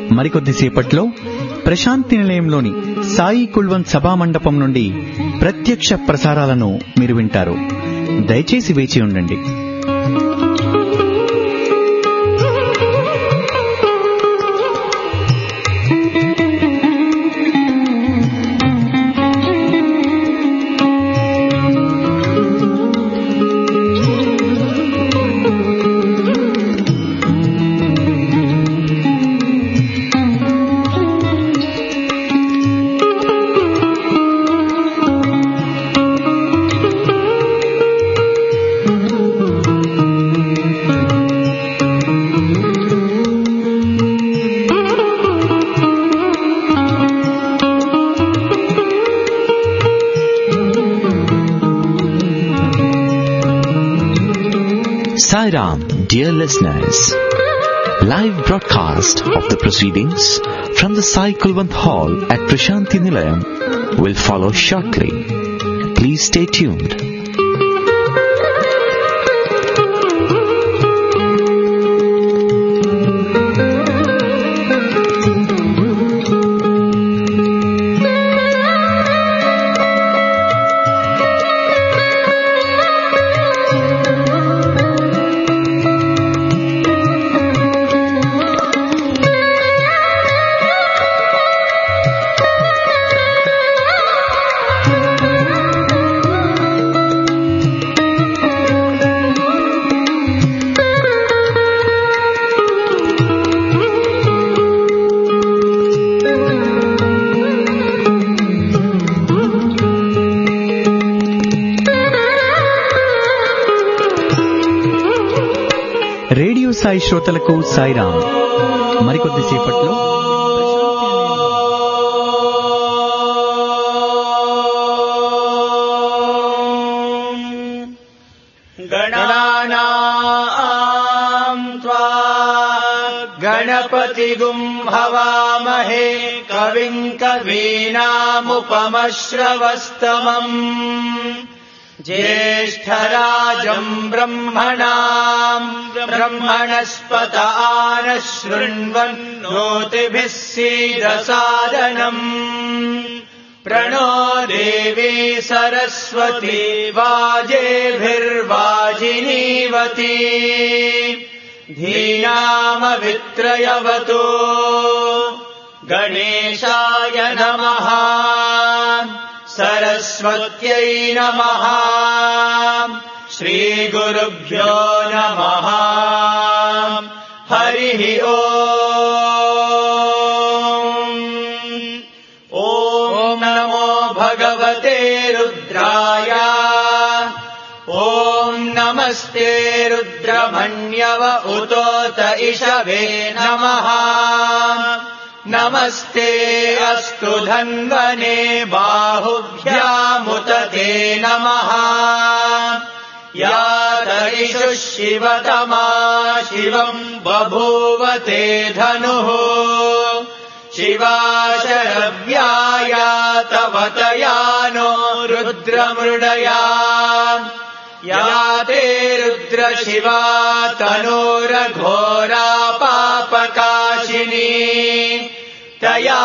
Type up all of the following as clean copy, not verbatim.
మరికొద్దిసేపట్లో ప్రశాంతి నిలయంలోని సాయి కుల్వంత్ సభా మండపం నుండి ప్రత్యక్ష ప్రసారాలను మీరు వింటారు. దయచేసి వేచి ఉండండి. Sai Ram, dear listeners, live broadcast of the proceedings from the Sai Kulwant Hall at Prashanti Nilayam will follow shortly. Please stay tuned. Radio Sai శ్రోతలకు సాయిరాం. మరికొద్దిసేపట్లో గణానాం త్వా గణపతిగుం హవామహే కవిం కవీనాముపమశ్రవస్తమం జ్యేష్ఠరాజం బ్రహ్మణాం బ్రహ్మణస్పత ఆనః శృణ్వన్నోతిభిः सीदसादनम् प्रणो देवी सरस्वती वाजेभिर्वाजिनीवती धीनामवित्रयवतु गणेशाय नमः सरस्वत्यै नमः श्रीगुरुभ्यो नमः हरिः ॐ नमो भगवते रुद्राय ॐ नमस्ते रुद्रमन्यव उतोत इषवे नमः नमस्ते अस्तु धन्वने बाहुभ्यामुत ते नमः यात इषुः शिवतमा शिवम् बभूव ते धनुः शिवा शरव्याया तव तयानो रुद्रमृडया या ते रुद्रशिवा तनूरघोरा पापकाशिनी तया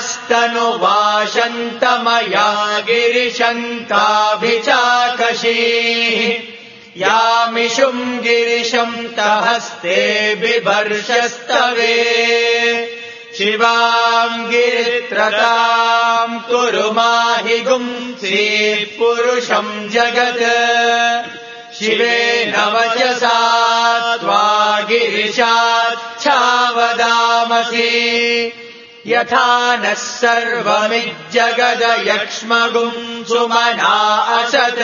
नस्तनुवाशन्तमया गिरिशन्ताभिचाकशीः यामिषुम् गिरिशम् तहस्ते बिभर्षस्तवे शिवाम् गिरित्रताम् कुरु माहि गुंसीः पुरुषम् जगत् शिवेन वचसा त्वा गिरिशाच्छावदामसि यथा नः सर्वमिज्जगदयक्ष्मगुम् सुमना असत्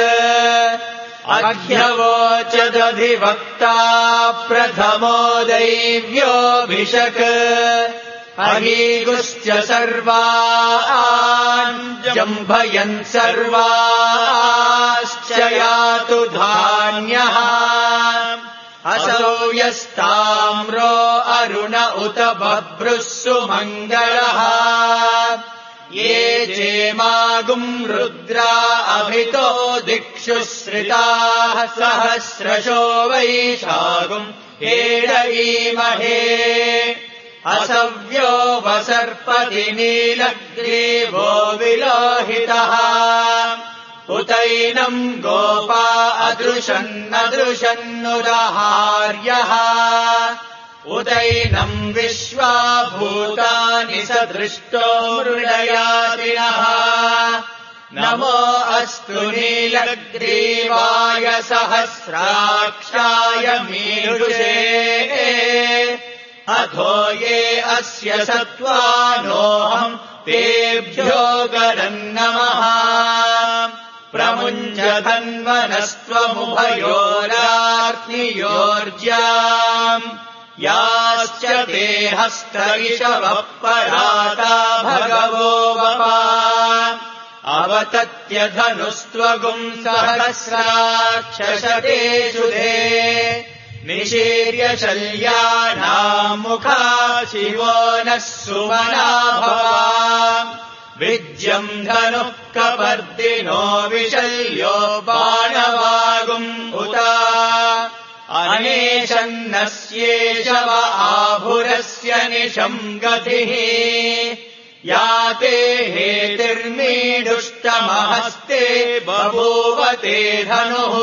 अह्यवोचदधिवक्ता प्रथमो दैव्योऽभिषक् अहीगुश्च सर्वान् जम्भयन् सर्वाश्च यातु धान्यः असौ यस्ताम्रो अरुण उत बभ्रुः सुमङ्गलः ये चेमागुम् रुद्रा अभितो दिक्षु श्रिताः सहस्रशो वैशागुम् एडयीमहे असव्यो वसर्पति नीलग्रीवो विलोहितः उतैनम् गोपा अदृशन्नदृशन्नुदहार्यः उदैनम् विश्वा भूतानि स दृष्टो मृडयादिनः नमो अस्तु नीलग्रीवाय सहस्राक्षाय मीरुषे अथो ये अस्य सत्त्वानोऽहम् तेभ्यो गरन्नमः प्रमुञ्चधन्वनस्त्वमुभयोराग्नियोर्ज्याम् याश्च ते हस्त इषवः पराता भगवो वपा अवतत्य धनुस्त्वगुम् सहस्राक्षशतेषु ते निशीर्य शल्यानाम् मुखा शिवो नः सुमना भवा विज्यम् धनुः कपर्दिनो विशल्यो बाणवागुम् उता अनेशन्नस्येषव आभुरस्य निशम् गतिः याते हेतिर्मीडुष्टमहस्ते बभूव ते धनुः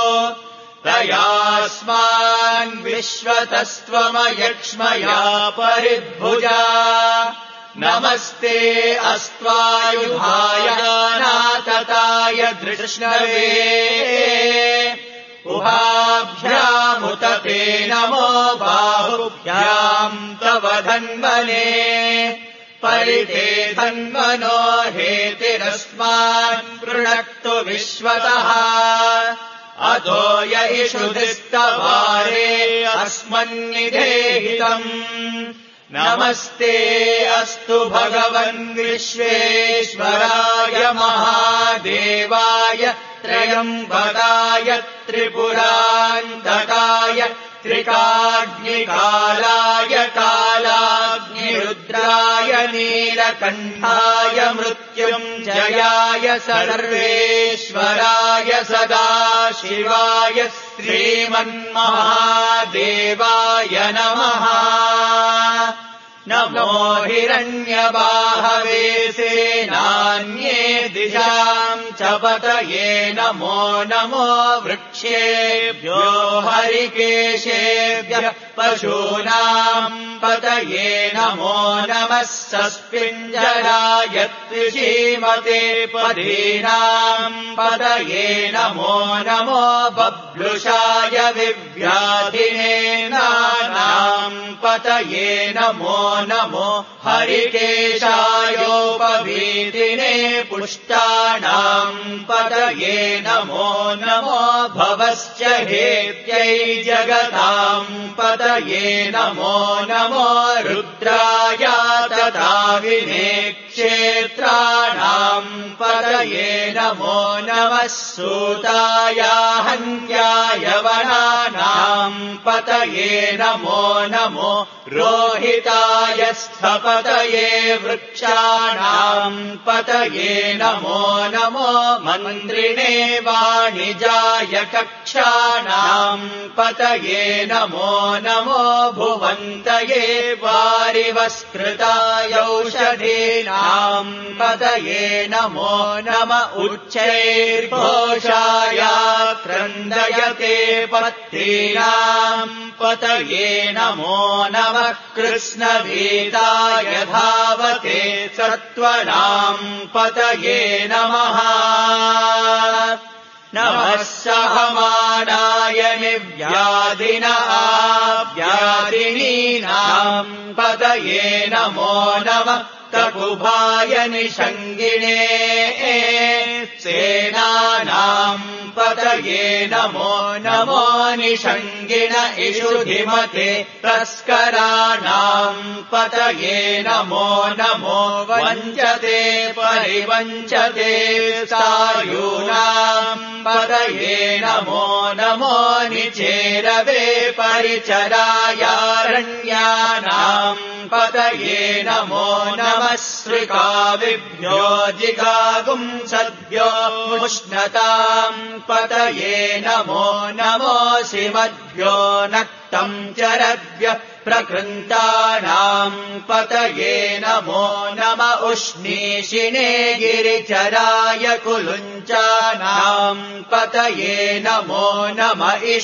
तयास्मान् विश्वतस्त्वमयक्ष्मया परिद्भुजा नमस्ते अस्त्वायुधाय नातताय धृष्णवे उभाभ्यामुत ते नमो बाहुभ्याम् तव धन्वने परिते धन्वनो हेतिरस्मान् पृणक्तु विश्वतः अतो य इषुधिस्तवारे अस्मन्निधेहितम् नमस्ते अस्तु भगवन् विश्वेश्वराय महादेवाय त्रयम्बकाय त्रिपुरान्तकाय त्रिकाग्निकालाय कालाग्निरुद्राय नीलकण्ठाय मृत्युञ्जयाय सर्वेश्वराय सदाशिवाय श्रीमन्महादेवाय नमः नमो हिरण्यबाहवे सेनान्ये दिशाम् च पतये नमो नमो वृक्षेभ्यो हरिकेशेभ्यः पशूनाम् पतये नमो नमः सस्पिञ्जराय त्रिशीमते पदीनाम् पतये नमो नमो बभ्लुषाय विव्याधिने नानाम् पतये नमो नमो हरिकेशायोपवीतिने पुष्टानाम् पतये नमो नमो भवश्च हेत्यै जगताम् पतये नमो नमो रुद्राय तथाविने क्षेत्राणाम् पतये नमो नमः सूताय हन्याय वनानाम् पतये नमो नमो रोहिताय स्थपतये वृक्षाणाम् पतये नमो नमो मन्त्रिणे वाणिजाय कक्षाणाम् पतये नमो नमो भुवन्तये वारिवस्कृताय औषधीनाम् पतये नमो नम उच्चैर्घोषाय क्रन्दयते पत्तीनाम् पतये नमो नमः कृष्णभीताय धावते सत्त्वनाम् पतये नमः नमः सहमानाय निव्याधिनीनाम् पतये नमो नमः ककुभाय निषङ्गिणे सेनानाम् पतये नमो नमो निषङ्गिण इषुधिमते तस्कराणाम् पतये नमो नमो वञ्चते परिवञ्चते सायूनाम् पतये नमो नमो निचेरवे परिचरायारण्यानाम् पतये नमो नमः श्रिकाविभ्यो जिगागुम् सद्भ्यो उष्णताम् पतये नमो नमो शिवद्भ्यो नक्तम् चरद्भ्यः प्रकृन्तानाम् पतये नमो नम उष्णीषिणे गिरिचराय कुलुञ्चानाम् पतये नमो नम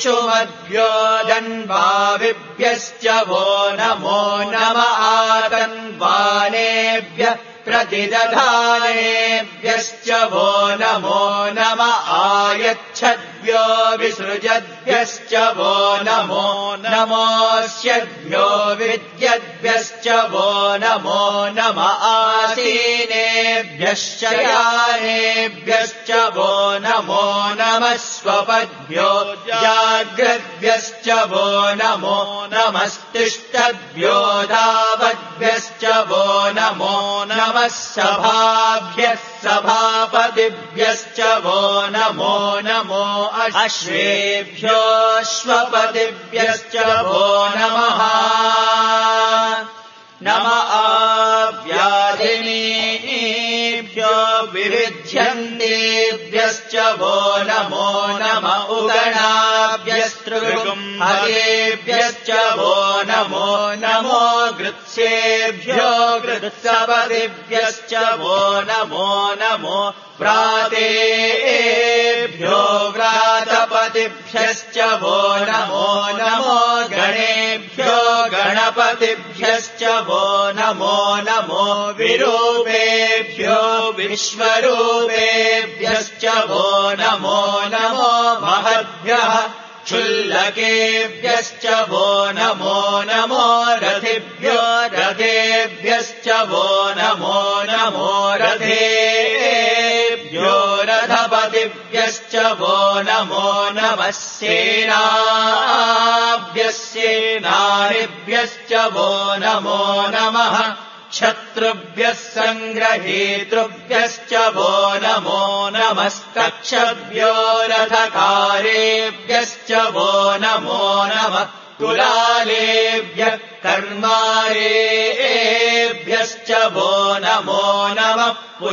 इषुमद्योदन्वाविभ्यश्च वो नमो नम आतन्वानेभ्यः प्रतिदधानेभ्यश्च वो नमो नम आयच्छद्भ्यो विसृजद्भ्यश्च वो नमो नमोऽस्यद्भ्यो विद्यद्भ्यश्च वो नमो नम आसीनेभ्यश्च यानेभ्यश्च वो नमो नमः स्वपद्भ्यो जाग्रद्भ्यश्च वो नमो नमस्तिष्ठद्भ्यो धावद्भ्यश्च वो नमो नमः सभाभ्यः सभापतिभ्यश्च वो नमो नमो अश्वेभ्योऽश्वपतिभ्यश्च वो नमः नम आव्याधिनीभ्यो विविध्यन्तेभ्यश्च वो नमो नम उगणाभ्यस्तृगुम्भगेभ्यश्च वो नमो नमो गृत्सेभ्यो गृत्सपतिभ्यश्च वो नमो नमो व्रातेभ्यो व्रातपतिभ्यश्च वो नमो नमो गणेभ्यो गणपतिभ्यश्च वो नमो नमो विरूपेभ्यो विश्वरूपेभ्यश्च वो नमो नमो महद्भ्यः क्षुल्लकेभ्यश्च वो नमो नमो रथिभ्यो रथेभ्यश्च वो नमो नमो रथेभ्यो रथपतिभ्यश्च वो नमो नमः सेनाभ्यश्च वो नमो नमः शत्रुभ्यः सङ्ग्रहेतृभ्यश्च वो नमो नमस्तक्षभ्यो रथकारेभ्यश्च वो नमो नमः कुलालेभ्यः कर्मारेभ्यश्च वो नमो नमः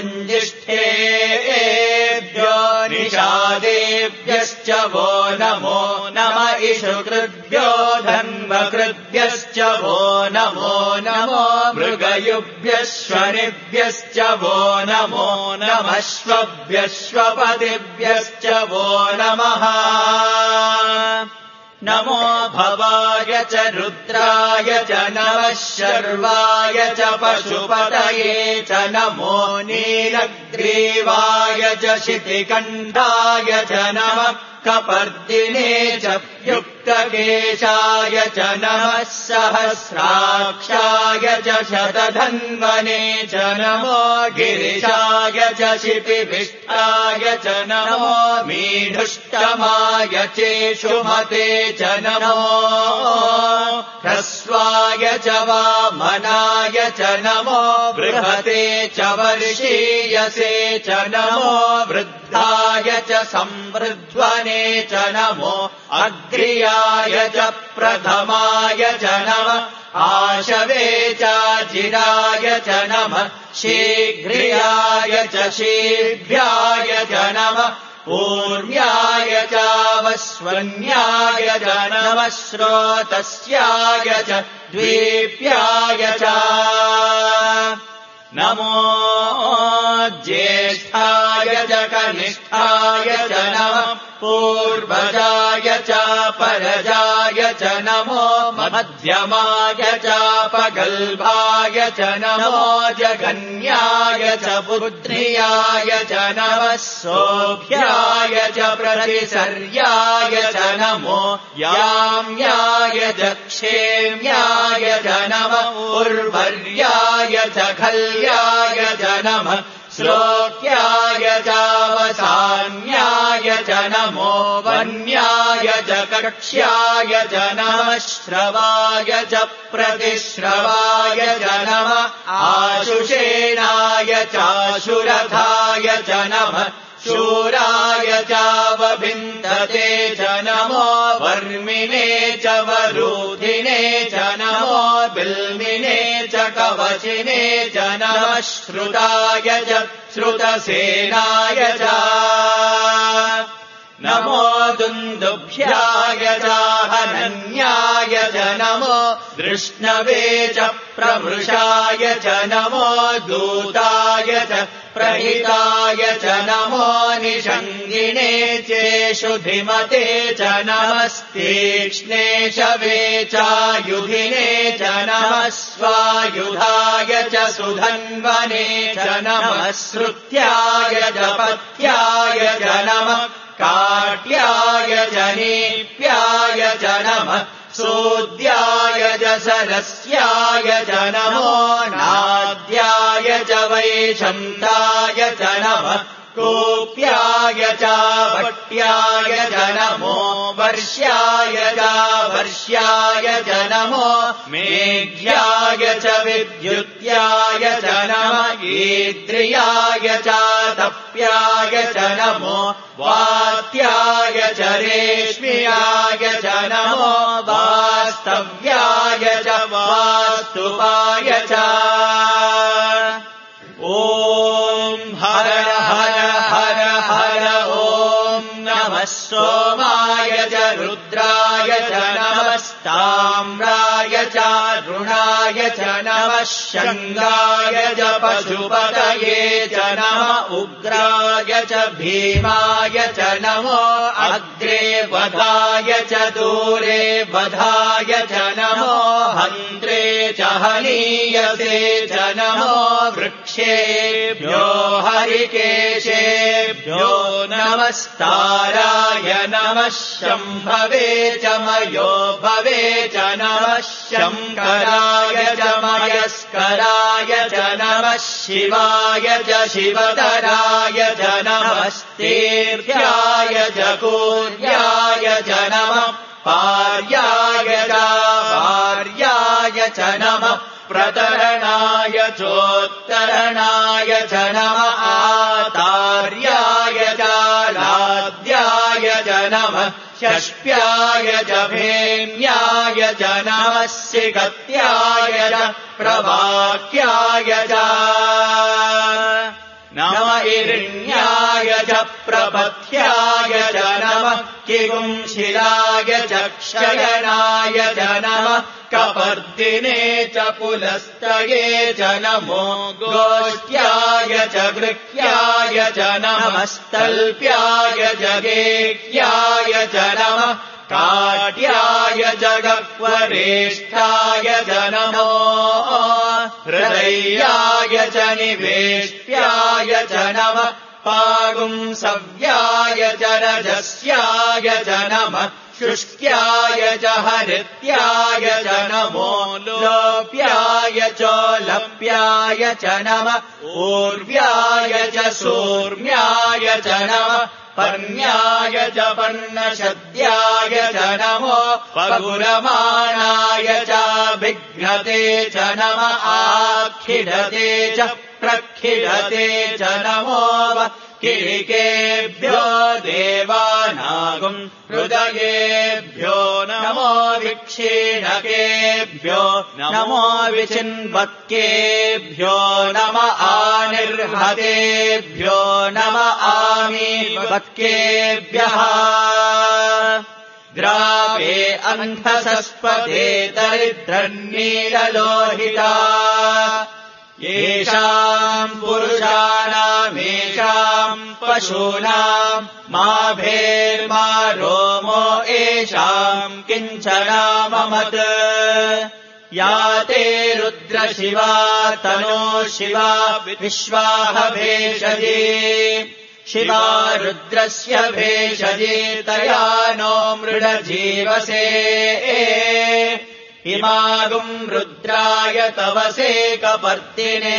पुञ्जिष्ठेभ्यो निषादेभ्यश्च वो नमो नम इषुकृद्भ्यो धन्वकृद्भ्यश्च वो नमो नमो मृगयुभ्यः श्वनिभ्यश्च वो नमो नमश्वभ्यश्वपतिभ्यश्च वो नमः नमो भवाय च रुद्राय च नमः शर्वाय च पशुपतये च नमो नीलग्रीवाय च शितिकण्ठाय च नमः कपर्दिने च युक्तकेशाय च नमः सहस्राक्षाय च शतधन्वने च नमो गिरिशाय च शिपिविष्टाय च नमो मीढुष्टमाय चेषुमते च नमो ह्रस्वाय च वामनाय च नमो बृहते च वर्षीयसे च नमो वृद्धाय च संवृध्वने च नमो अग्र्याय च प्रथमाय च नमः आशवे चाचिराय च नमः शीघ्रियाय च शीघ्र्याय च नमः ऊर्म्याय चावस्वन्याय च नमः श्रोतस्याय च द्वीप्याय च नमो ज्येष्ठाय च कनिष्ठाय च नमः पूर्वजाय च परजाय च नमो मध्यमाय च पगल्भाय च नमो जगन्याय च पुत्र्याय च नमः सोभ्याय च प्रतिसर्याय च नमो याम्याय च क्षेम्याय च नमः उर्वर्याय च खल्याय च नमः श्लोक्याय चावसान्याय च नमो वन्याय च कक्ष्याय च नमः श्रवाय च प्रतिश्रवाय च नमः आशुषेणाय चाशुरथाय च नमः शूराय चावभिन्दते च नमो वर्मिणे च वरूधिने च नमो बिल्मिने च कवचिने च नमः श्रुताय च श्रुतसेनाय च नमो दुन्दुभ्याय चाहनन्याय च नमो दृष्णवे च प्रवृषाय च नमो दूताय च प्रहिताय च नमो निषङ्गिणे चेषु धिमते च नमस्तीक्ष्णे शवे चायुधिने च नमः स्वायुधाय च सुधन्वने च नमः श्रुत्याय च पथ्याय च नमः काट्याय च नीप्याय च नमः सोद्याय च सरस्याय च नमो नाद्याय च वैशन्ताय च नमः कोप्याय च वट्याय च नमो वर्ष्याय च वर्ष्याय च नमो मेघ्याय च विद्युत्याय च नमः ईद्रियाय च तप्याय च नमो वात्याय च रेश्म्याय च नमो वास्तव्याय च वास्तुपाय च ॐ हर हर हर हर ॐ नमः सोमाय च रुद्राय च नमस्ताम्राय च रुणाय च नमः शङ्गाय च पशुपतये च नमः उग्राय च भीमाय च नमो अग्रे वधाय च दूरे वधाय च नमो हन्त्रे च हनीयसे च नमो वृक्षेभ्यो हरिकेशेभ्यो नमस्ताराय नमः शम्भवे च मयो भवे च नमः शङ्कराय च मयस्कराय च नमः शिवाय च शिवतराय च नमस्तेभ्याय च कूर्याय च नमः पार्याय च भार्याय च नमः प्रतरणाय चोत्तरणाय च नमः आतार्याय च लाद्याय च नमः षष्ट्याय च भेम्याय च नमः सिकत्याय च प्रवाक्याय च नम इरिण्याय च प्रपथ्याय च नमः किगुंशिलाय च क्षयनाय च नमः कपर्दिने च पुलस्तये च नमो गोष्ट्याय च गृह्याय च नमस्तल्प्याय च गेह्याय च नमः काट्याय च गह्वरेष्ठाय च नमो हृदयाय च निवेष्ट्याय च नमः पागुंसव्याय च रजस्याय च नमः शुष्क्याय च हरित्याय च नमो लोप्याय चोलप्याय च नमः ऊर्व्याय च सूर्म्याय च नमः पर्ण्याय च पर्णशद्याय च नमो पगुरमाणाय च विघ्नते च नमः आखिडते च प्रखिडते च नमो किरिकेभ्यो देवानागुम् हृदयेभ्यो नमो विक्षीणकेभ्यो नमो विचिन्वत्केभ्यो नम आनिर्हतेभ्यो नम आमीवत्केभ्यः ग्रापे अन्धसस्पदे दरिद्रन्नीललोहिता येषाम् पुरुषाणामेषाम् पशूनाम् मा भेर्मा रोमो येषाम् किञ्चनाममत् या ते रुद्रशिवा तनो शिवा विश्वाह भेषजे शिवा रुद्रस्य भेषजे तया नो मृडजीवसे इमागुम् रुद्राय तवसे कपर्दिने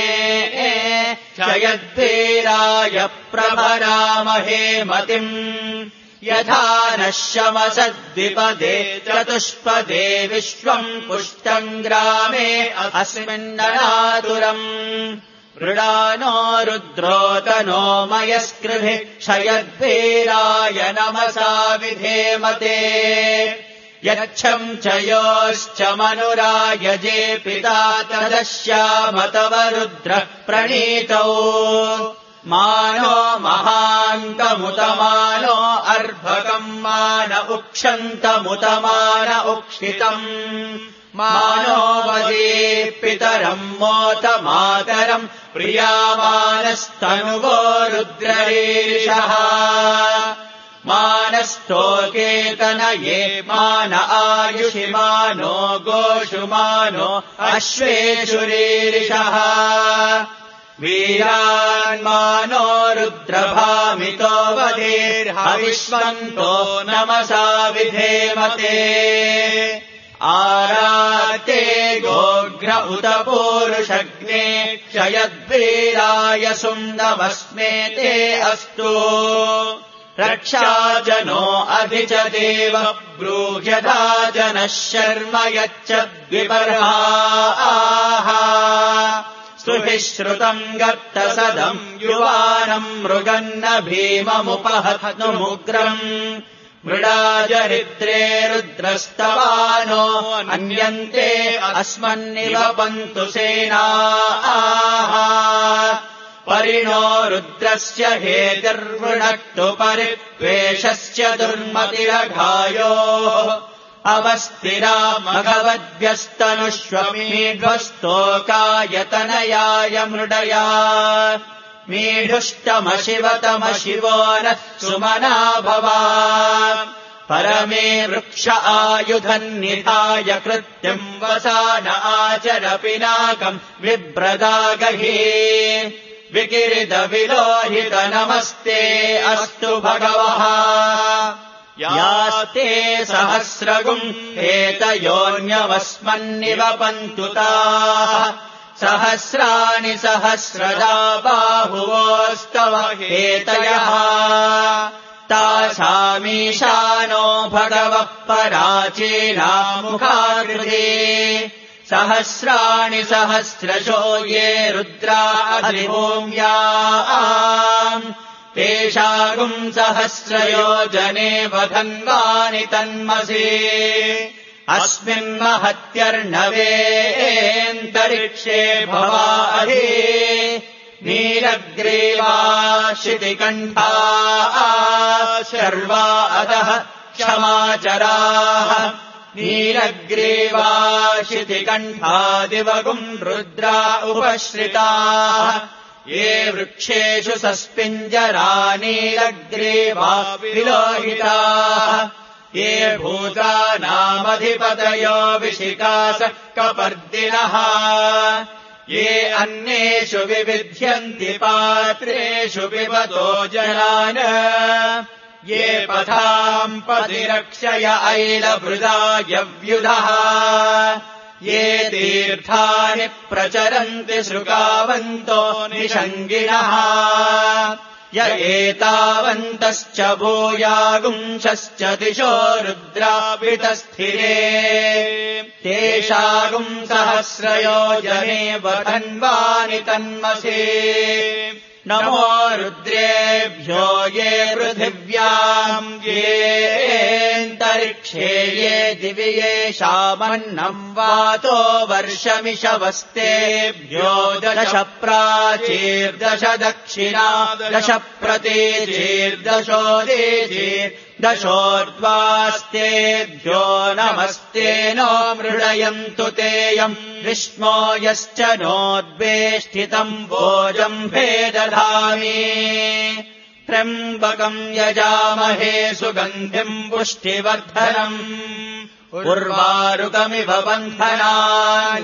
क्षयद्वीराय प्रभरामहे मतिम् यथा नः शमसद्विपदे चतुष्पदे विश्वम् पुष्टम् ग्रामे अस्मिन्ननातुरम् मृडानो रुद्रोतनो मयस्कृभिः क्षयद्वीराय नमसा विधेमते यच्छम् च योश्च मनुरायजे पिता तदश्याम तव रुद्रः प्रणीतौ मानो महान्तमुतमानो अर्भकम् मान उक्षन्तमुतमान उक्षितम् मानो वदीपितरम् मोत मातरम् प्रियामानस्तनुवो रुद्ररीरिषः मानस्तोकेतन ये मान आयुषि मानो गोषु मानो अश्वेषुरीरिषः वीरान्मानो रुद्रभामितो वधीर्हविष्वन्तो नमसा विधेमते आराते गोघ्र उत पूरुषग्ने क्षयद्वीराय सुन्दवस्मे ते अस्तु रक्षाजनो अधि च देव ब्रूह्यधा जनः शर्म यच्चद्विपर्हाः स्तुभिः श्रुतम् गर्तसदम् युवानम् मृगन्न भीममुपहत्नुमुग्रम् मृडाजरित्रे रुद्रस्तवानो अन्यन्ते अस्मन्निवपन्तु सेनाः परिणो रुद्रस्य हेतिर्वृणक्तु परित्वेषस्य दुर्मतिरघायोः अवस्थिरा मघवद्भ्यस्तनुष्वमीढ्वस्तोकायतनयाय मृडया मीढुष्टमशिवतमशिवो नः सुमना भवा परमे वृक्ष आयुधन्निधाय कृत्यम् वसान आचर पिनाकम् विभ्रदागहि विकिरितविलोहित नमस्ते अस्तु भगवः यास्ते सहस्रगुम् एतयोऽन्यवस्मन्निवपन्तु ताः सहस्राणि सहस्रदा बाहुवोस्तव हेतयः तासामीशानो भगवः पराचीनामुखाकृते सहस्राणि सहस्रशो ये रुद्रा अधिभूम्याम् तेषागुम् सहस्रयोजने वधन्वानि तन्मसि अस्मिन्महत्यर्णवेऽन्तरिक्षे भवाहि नीलग्रीवा शितिकण्ठा शर्वा अधः क्षमाचराः नीलग्रीवा शितिकण्ठादिवगुम् रुद्रा उपश्रिताः ये वृक्षेषु सस्पिञ्जरा नीलग्रीवा विलोहिताः ये भूतानामधिपतयो विशिकासः कपर्दिनः ये अन्येषु विविध्यन्ति पात्रेषु पिबतो जनान् ये पथाम् पतिरक्षय ऐलभृदायव्युधः ये तीर्थानि प्रचरन्ति शृगावन्तो निषङ्गिणः य एतावन्तश्च भूयागुंशश्च दिशो रुद्रावितस्थिरे तेषागुम् सहस्रयोजने वधन्वानि तन्मसि नमो रुद्रेभ्यो ये पृथिव्याम् येऽन्तरिक्षे ये दिवि येषामन्नम् वातो वर्षमिषवस्तेभ्यो दश प्राचीर्दश दक्षिणा दश प्रतीचीर्दशोदीचीर्दशोर्ध्वास्तेभ्यो नमस्ते नो मृडयन्तु तेयम् विष्णो यश्च नोद्वेष्टितम् भोजम्भे दधामि त्र्यम्बकम् यजामहे सुगन्धिम् पुष्टिवर्धनम् उर्वारुकमिव बन्धनान्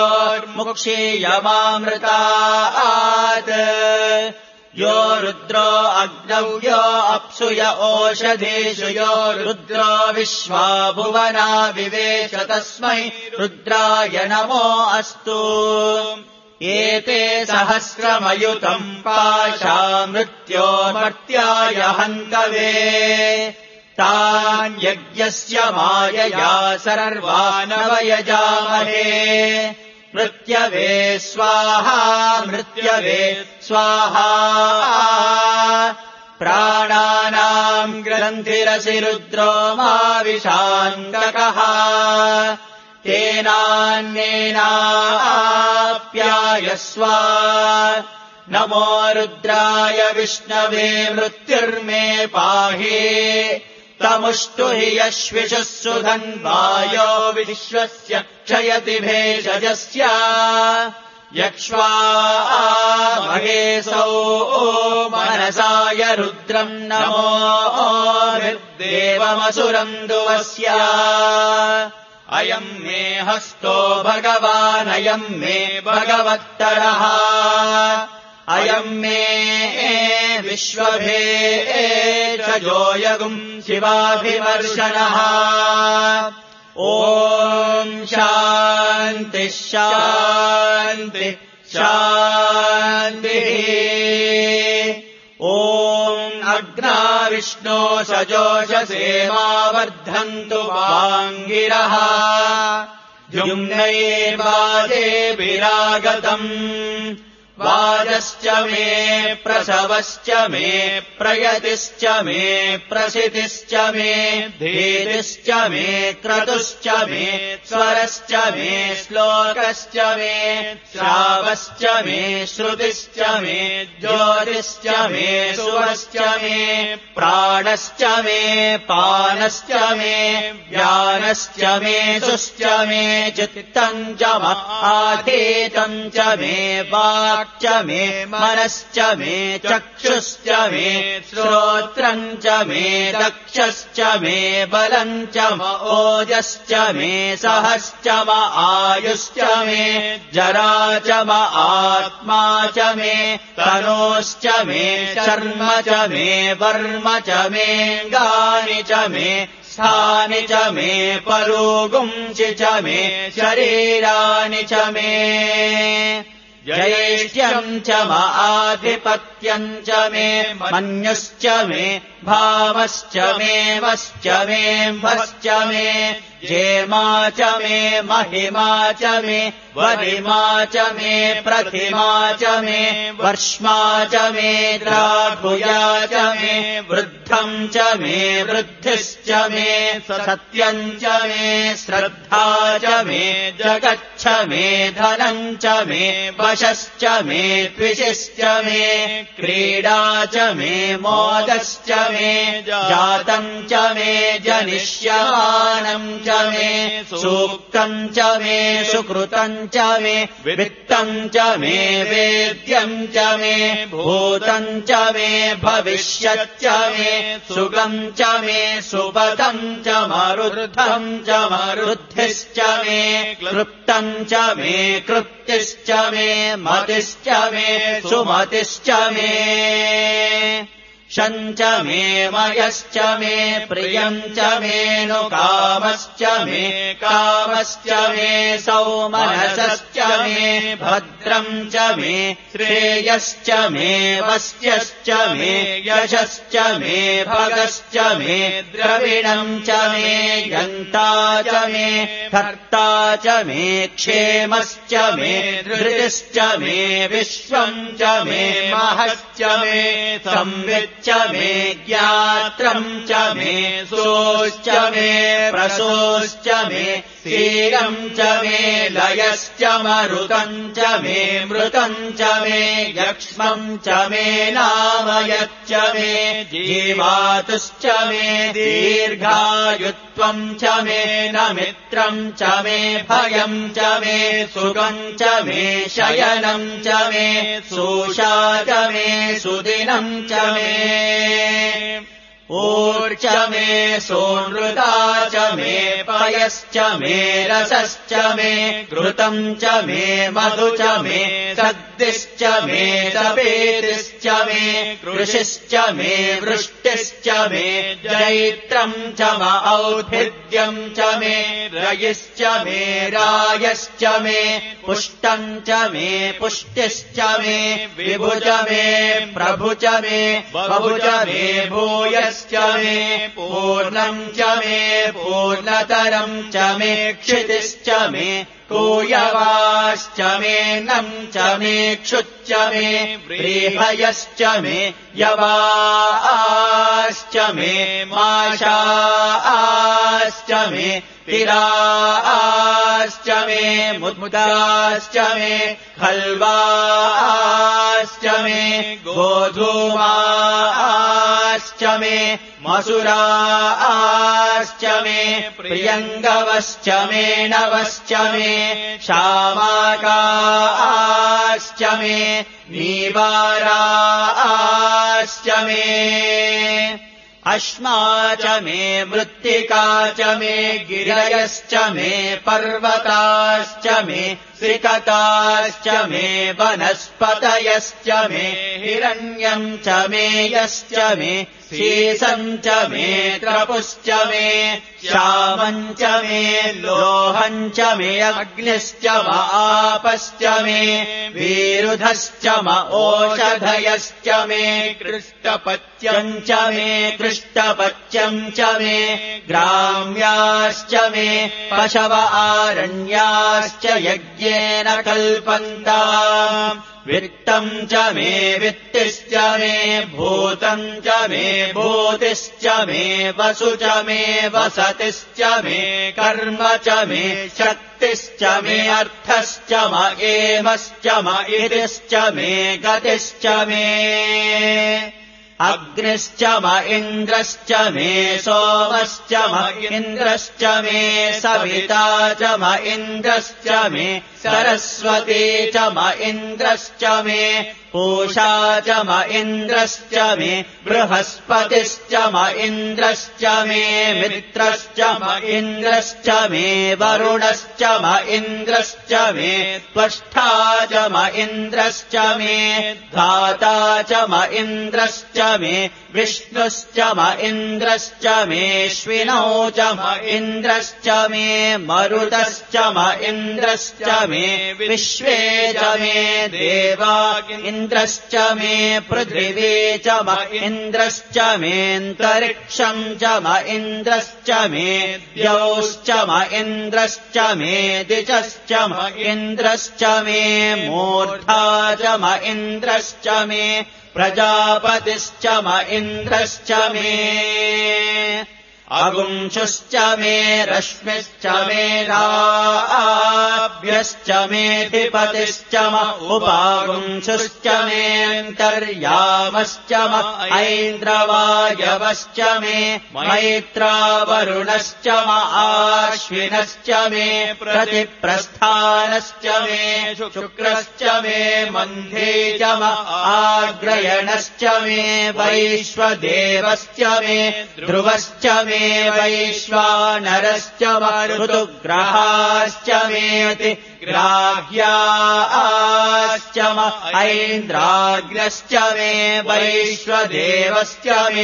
मृत्योर्मुक्षीयमामृतात् यो रुद्रो अग्नौ यो अप्सु य ओषधीषु यो रुद्रो विश्वा भुवना विवेश तस्मै रुद्राय नमो अस्तु एते सहस्रमयुतम् पाशा मृत्योर्मर्त्याय हन्तवे तान् यज्ञस्य मायया सर्वानवयजामहे मृत्यवे स्वाहा मृत्यवे स्वाहा प्राणानाम् ग्रन्थिरसि रुद्रो माविशाङ्गकः तेनान्येनाप्यायस्व नमो रुद्राय विष्णवे मृत्युर्मे पाहि तमुष्टु हि यश्विषः सुधन्वायो विश्वस्य क्षयति भेषजस्य यक्ष्वा महेशौ मनसाय रुद्रम् नमो देवमसुरन्दुवस्य अयम् मे हस्तो भगवानयम् मे भगवत्तरः अयम् मे विश्वभेषजोऽयगुम् शिवाभिमर्शनः ॐ शान्ति शान्ति शान्तिः ॐ अग्ना विष्णो सजोषसेमावर्धन्तु वाङ्गिरः द्युम्नये वाजे विरागतम् वाजश्च मे प्रसवश्च मे प्रयतिश्च मे प्रसितिश्च मे धीतिश्च मे क्रतुश्च मे स्वरश्च मे श्लोकश्च मे श्रावश्च मे श्रुतिश्च मे ज्योतिश्च मे सुवश्च मे प्राणश्च मे पानश्च मे व्यानश्च मे सुश्च मे चित्तम् च आधीतम् च मे वाक् च मे मनश्च मे चक्षुश्च मे श्रोत्रम् च मे दक्षश्च मे बलम् च ओजश्च मे सहश्च म आयुश्च मे जरा च म आत्मा च मे तनोश्च मे शर्म च मे वर्म च मे गानि च मे स्थानि च मे परोगुंसि च मे शरीराणि च मे जयेष्यम् च आधिपत्यम् च मे मन्युश्च मे भावश्च मे वश्च मे भश्च मे जेमा च मे महिमा च मे वरिमा च मे प्रतिमा च मे वर्ष्मा च मे द्राघुया च मे वृद्धम् च मे वृद्धिश्च मे सत्यम् च मे श्रद्धा च मे जगच्छ मे धनम् च मे वशश्च मे द्विषश्च मे क्रीडा च मे मोदश्च मे जातम् च मे जनिष्यमानम् च मे सूक्तम् च मे सुकृतम् च मे वित्तम् च मे वेद्यम् च मे भूतम् च मे भविष्यच्च मे सुगम् च मे सुपदम् च मरुद्धम् च मरुद्धिश्च मे क्लृप्तम् च मे कृप्तिश्च मे मतिश्च मे सुमतिश्च मे शञ्च मे मयश्च मे प्रियम् च मे नु कामश्च मे कामश्च मे सौमनसश्च मे भद्रम् च मे श्रेयश्च मे वस्यश्च मे यशश्च मे भगश्च मे द्रविणम् च मे यन्ता च मे कर्ता च मे क्षेमश्च मे धृतिश्च मे विश्वम् च मे महश्च मे संवित् च मे ज्ञात्रम् च मे सोश्च मे प्रसोश्च मे तीरम् च मे लयश्च मरुतम् च मे मृतम् च मे यक्ष्मम् च मे नामयच्च मे जीवातुश्च मे दीर्घायुत्वम् च मे न मित्रम् च मे भयम् च मे सुखम् च मे शयनम् च मे सोषा च मे सुदिनम् च मे ऊर्च मे सोनृता च मे पयश्च मे रसश्च मे घृतम् च मे मधु च मे सद्दिश्च मे तपेतिश्च मे कृषिश्च मे वृष्टिश्च मे जैत्रम् च म और्भिद्यम् च मे रयिश्च मे रायश्च मे पुष्टम् च मे पुष्टिश्च मे विभुज मे प्रभु च मे बहुज मे भूयश्च मे पूर्णम् च मे पूर्णतरम् च मे क्षितिश्च मे कूयवाश्च मे नम् च मे क्षुच्च मे व्रीहयश्च मे यवाश्च मे माशाश्च मे तिराश्च मे मुद्दाश्च मे खल्वाश्च मे गोधूमाश्च मे मसुराश्च मे प्रियङ्गवश्च मे नवश्च मे शामाकाश्च मे नीवाराश्च मे अश्मा च मे मृत्तिका च मे गिरयश्च मे पर्वताश्च मे सिकताश्च मे वनस्पतयश्च मे हिरण्यम् च मे यश्च मे शीसम् च मे त्रपुश्च मे श्यामम् च मे लोहम् च मे अग्निश्च म आपश्च मे विरुधश्च म ओषधयश्च मे कृष्टपत्यम् च मे कृष्टपत्यम् च मे ग्राम्याश्च मे पशव आरण्याश्च यज्ञेन कल्पन्ताम् वित्तम् च मे वित्तिश्च मे भूतम् च मे भूतिश्च मे वसु च मे वसतिश्च मे कर्म च मे शक्तिश्च मे अर्थश्च म एमश्च म इतिश्च मे गतिश्च मे अग्निश्च म इन्द्रश्च मे सोमश्च म इन्द्रश्च मे सविता च म इन्द्रश्च मे सरस्वती च म इन्द्रश्च मे पूषा च म इन्द्रश्च मे बृहस्पतिश्च म इन्द्रश्च मे मित्रश्च म इन्द्रश्च मे वरुणश्च म इन्द्रश्च मे त्वष्टा च म इन्द्रश्च मे धाता च म इन्द्रश्च मे विष्णुश्च म इन्द्रश्च मेऽश्विनौ च म इन्द्रश्च मे मरुतश्च म इन्द्रश्च मे विश्वे च मे देवा इन्द्रश्च मे पृथिवी च म इन्द्रश्च मेऽन्तरिक्षम् च म इन्द्रश्च मे द्यौश्च म इन्द्रश्च मे दिशश्च म इन्द्रश्च मे मूर्धा च म इन्द्रश्च मे प्रजापतिश्च म इन्द्रश्च मे अगुंशुश्च मे रश्मिश्च मे राभ्यश्च मेऽधिपतिश्च म उपागुंशुश्च मेऽन्तर्यामश्च म ऐन्द्रवायवश्च मे मैत्रावरुणश्च म आश्विनश्च मे प्रतिप्रस्थानश्च मे शुक्रश्च मे मन्धे च म आग्रयणश्च मे वैश्वदेवश्च मे ध्रुवश्च मे वैश्वानरश्च म ऋतुग्रहाश्च मेऽति ग्राह्याश्च म ऐन्द्राग्रश्च मे वैश्वदेवश्च मे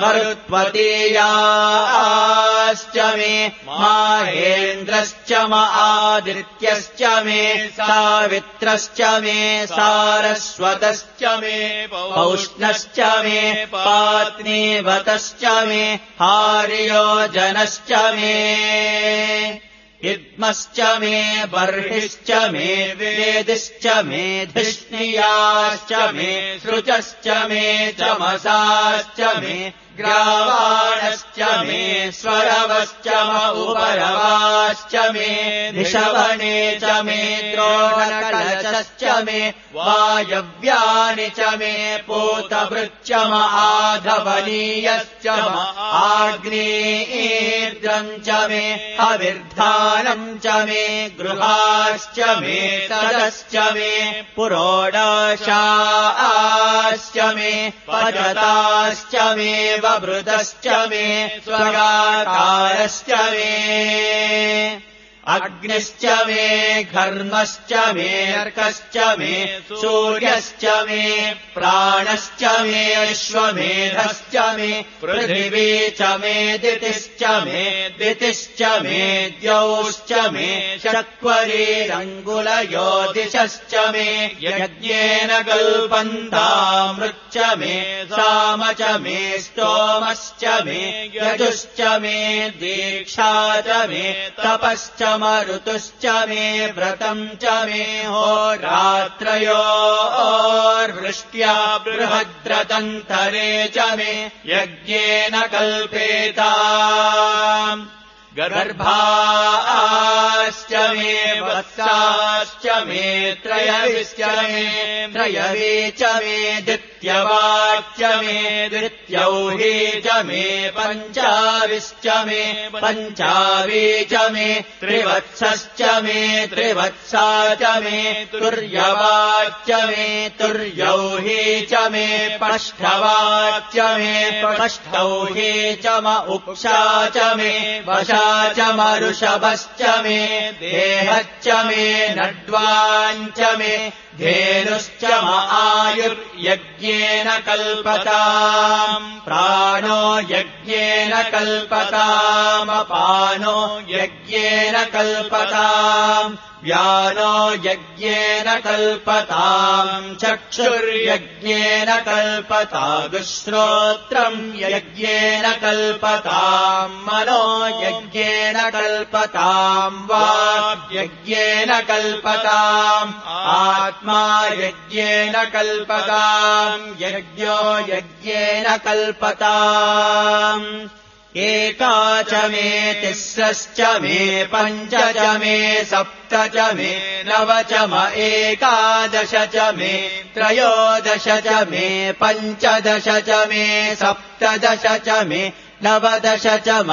मरुत्वतीयाश्च मे माहेन्द्रश्च म आदित्यश्च मे सावित्रश्च मे सारस्वतश्च मे पौष्णश्च मे पात्नीवतश्च मे हार्योजनश्च मे इद्मश्च मे बर्हिश्च मे वेदिश्च मे धिष्णियाश्च मे सृजश्च मे चमसाश्च मे ग्रावाणश्च मे स्वरवश्च म उपरवाश्च मे निशवने च मे द्रोणकलशश्च मे वायव्यानि च मे पूतभृच्च म आधवनीयश्च म आग्नेयीर्द्रम् च मे हविर्धानम् च मे गृहाश्च मे सदश्च मे पुरोडाशाश्च मे पचताश्च मे वृतश्च मे स्वगाकारश्च मे अग्निश्च मे घर्मश्च मे अर्कश्च मे सूर्यश्च मे प्राणश्च मे अश्वमेधश्च मे पृथिवी च मे दितिश्च मे दितिश्च मे द्यौश्च मे शक्वरीरङ्गुलयो दिशश्च मे यज्ञेन कल्पन्तामृच्च मे साम च मे स्तोमश्च मे यजुश्च मे दीक्षा च मे तपश्च ऋतुश्च मे व्रतम् च मे होरात्रयोर्वृष्ट्या बृहद्रतन्तरे च मे यज्ञेन कल्पेताम् गर्भाश्च मे वत्साश्च मे त्रयविश्च मे त्रयवे च मे द्वितीयवाच्च मे द्वितीयौहे च मे पञ्चाविश्च मे पञ्चावे च मे त्रिवत्सश्च मे त्रिवत्सा च मे तुर्यवाच्च मे तुर्यौहे च मे पष्ठवाच्च मे पष्ठौहे च म उक्षा च मे वशा च मरुषभश्च मे देहश्च मे नड्वाञ्च मे धेनुश्च म आयुर्यज्ञेन कल्पताम् प्राणो यज्ञेन कल्पतामपानो यज्ञेन कल्पताम् व्यानो यज्ञेन कल्पताम् चक्षुर्यज्ञेन कल्पतादुश्रोत्रम् यज्ञेन कल्पताम् मनो यज्ञेन कल्पताम् वाग्यज्ञेन कल्पताम् आत्मा यज्ञेन कल्पताम् यज्ञो यज्ञेन कल्पताम् एका च मे तिस्रश्च मे पञ्च च मे सप्त च मे नव च म एकादश च मे त्रयोदश च मे पञ्चदश च मे सप्तदश च मे नवदश च म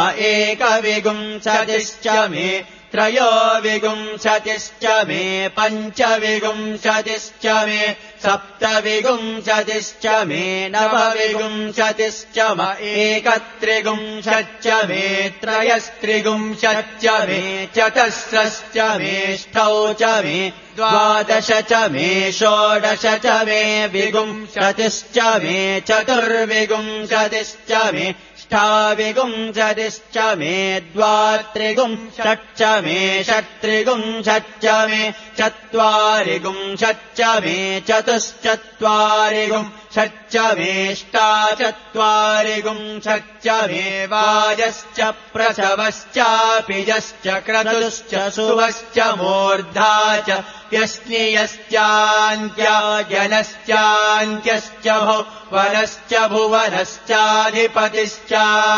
एकविंशतिश्च मे त्रयोविंशतिश्च मे पञ्चविंशतिश्च मे सप्तविंशतिश्च मे नवविंशतिश्च म एकत्रिंशच्च मे त्रयस्त्रिंशच्च मे चतस्रश्च मे ष्ठौ च मे द्वादश च मे षोडश च मे विंशतिश्च मे चतुर्विंशतिश्च मे ष्ठाविंशतिश्च मे द्वात्रिंशच्च मे षट्त्रिंशच्च मे चत्वारिंशच्च मे चतुश्चत्वारिंशच्च मेष्टाचत्वारिंशच्च मे वाजश्च प्रसवश्चापिजश्च क्रतुश्च सुवश्च मूर्धा च यस्नियश्चान्त्यजनश्चान्त्यश्च भुवनश्च भुवनश्चाधिपतिश्च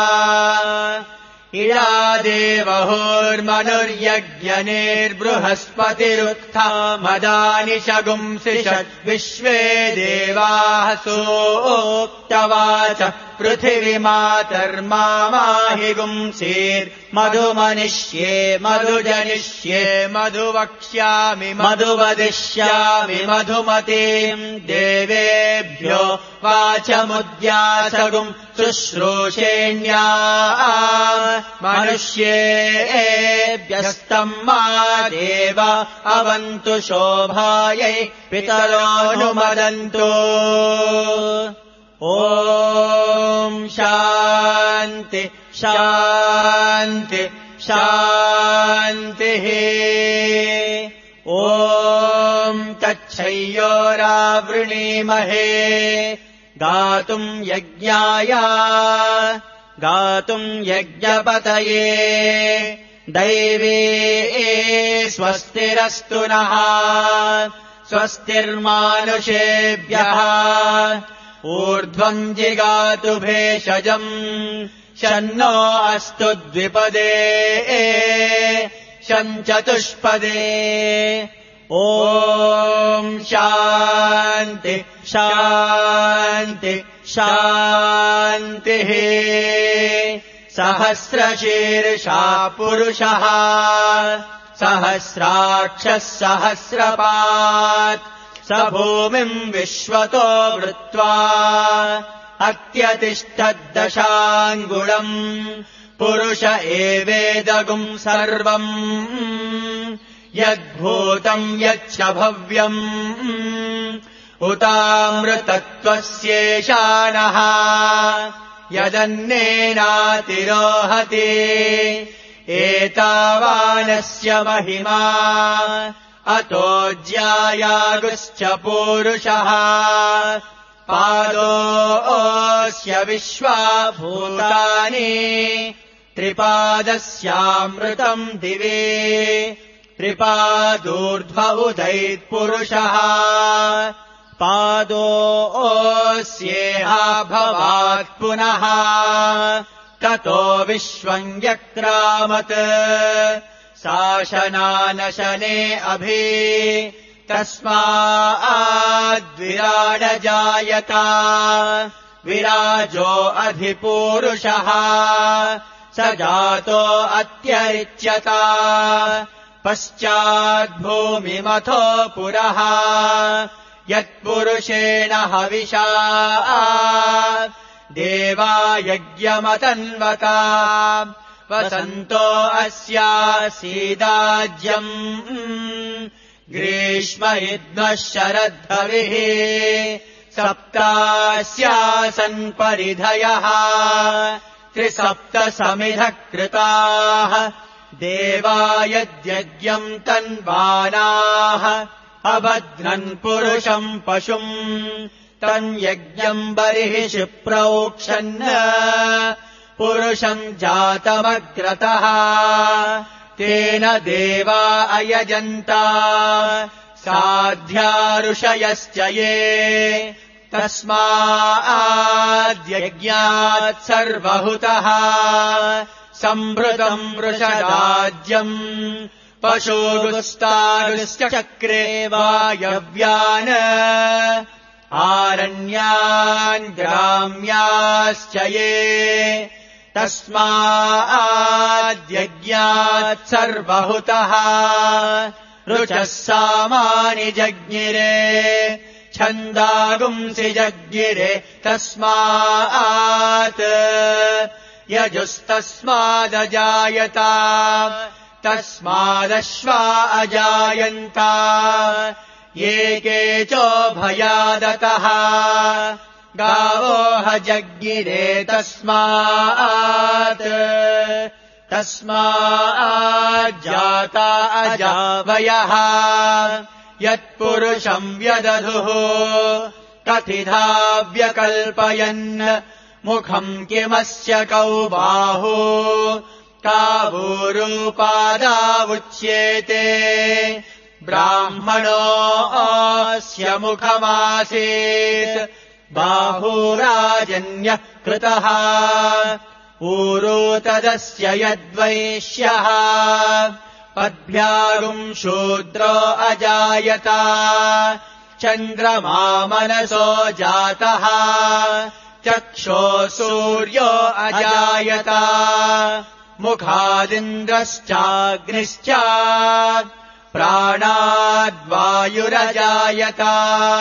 इळादेवहोर्मनुर्यज्ञनेर्बृहस्पतिरुत्था मदानि शगुंसिषद् विश्वे देवाः सोक्तवाच पृथिवीमातर्माहि गुंसेर्मधुमनिष्ये मधुजनिष्ये मधुवक्ष्यामि मधुवदिष्यामि मधुमतीम् देवेभ्यो वाचमुद्यासगुम् शुश्रूषेण्या मनुष्येभ्यस्तम् मा देव अवन्तु शोभायै पितरोऽनुमदन्तु ॐ शान्ति शान्ति शान्तिः ॐ तच्छय्योरावृणीमहे गातुम् यज्ञाय गातुम् यज्ञपतये दैवे स्वस्तिरस्तु नः स्वस्तिर्मानुषेभ्यः ऊर्ध्वम् जिगातु भेषजम् शन्नो अस्तु द्विपदे शञ्चतुष्पदे ॐ शान्ति शान्ति शान्तिः सहस्रशीर्षा पुरुषः सहस्राक्षः सहस्रपात् स भूमिम् विश्वतो वृत्वा अत्यतिष्ठद्दशाङ्गुलम् पुरुष एवेदगुम् सर्वम् यद्भूतम् यच्च भव्यम् उतामृतत्वस्येषानः यदन्नेनातिरोहति एतावानस्य महिमा अतो ज्यायागुश्च पूरुषः पादोऽस्य विश्वाभूतानि त्रिपादस्यामृतम् दिवे त्रिपादूर्ध्व उदैत्पुरुषः पादोऽस्येह भवात् पुनः ततो विश्वम् व्यक्रामत् शासनानशने अभि तस्माद्विराडजायता विराजो अधिपूरुषः स जातो अत्यरिच्यता पश्चाद्भूमिमथो पुरः यत्पुरुषेण हविषा देवा यज्ञमतन्वता वसन्तो अस्यासीदाज्यम् ग्रीष्म इद्मः शरद्धविः सप्तास्यासन् परिधयः त्रिसप्तसमिधः कृताः देवा यद्यज्ञम् तन्वानाः अबध्नन् पुरुषम् पशुम् तन्यज्ञम् बर्हिषि प्रोक्षन् पुरुषम् जातमग्रतः तेन देवा अयजन्ता साध्या ऋषयश्च ये तस्माद्यज्ञात् सर्वहुतः सम्भृतम् वृषराज्यम् पशुगुस्तागुश्चक्रे वायव्यान् आरण्यान् ग्राम्याश्च ये तस्माद्यज्ञात् सर्वहुतः ऋचः सामानि जज्ञिरे छन्दागुंसि जज्ञिरे तस्मात् यजुस्तस्मादजायता तस्मादश्वा अजायन्ता ये केचोभयादतः गावोह जज्ञिरे तस्माज्जाता अजावयः यत्पुरुषम् व्यदधुः कथिधा व्यकल्पयन् मुखम् किमस्य कौ बाहु कावूरूपादावुच्येते ब्राह्मणोऽस्य मुखमासीत् बाहुराजन्यः कृतः ऊरू तदस्य यद्वैश्यः पद्भ्यागुम् शूद्रो अजायता चन्द्रमा मनसो जातः चक्षो सूर्यो अजायता मुखादिन्द्रश्चाग्निश्च प्राणाद्वायुरजायता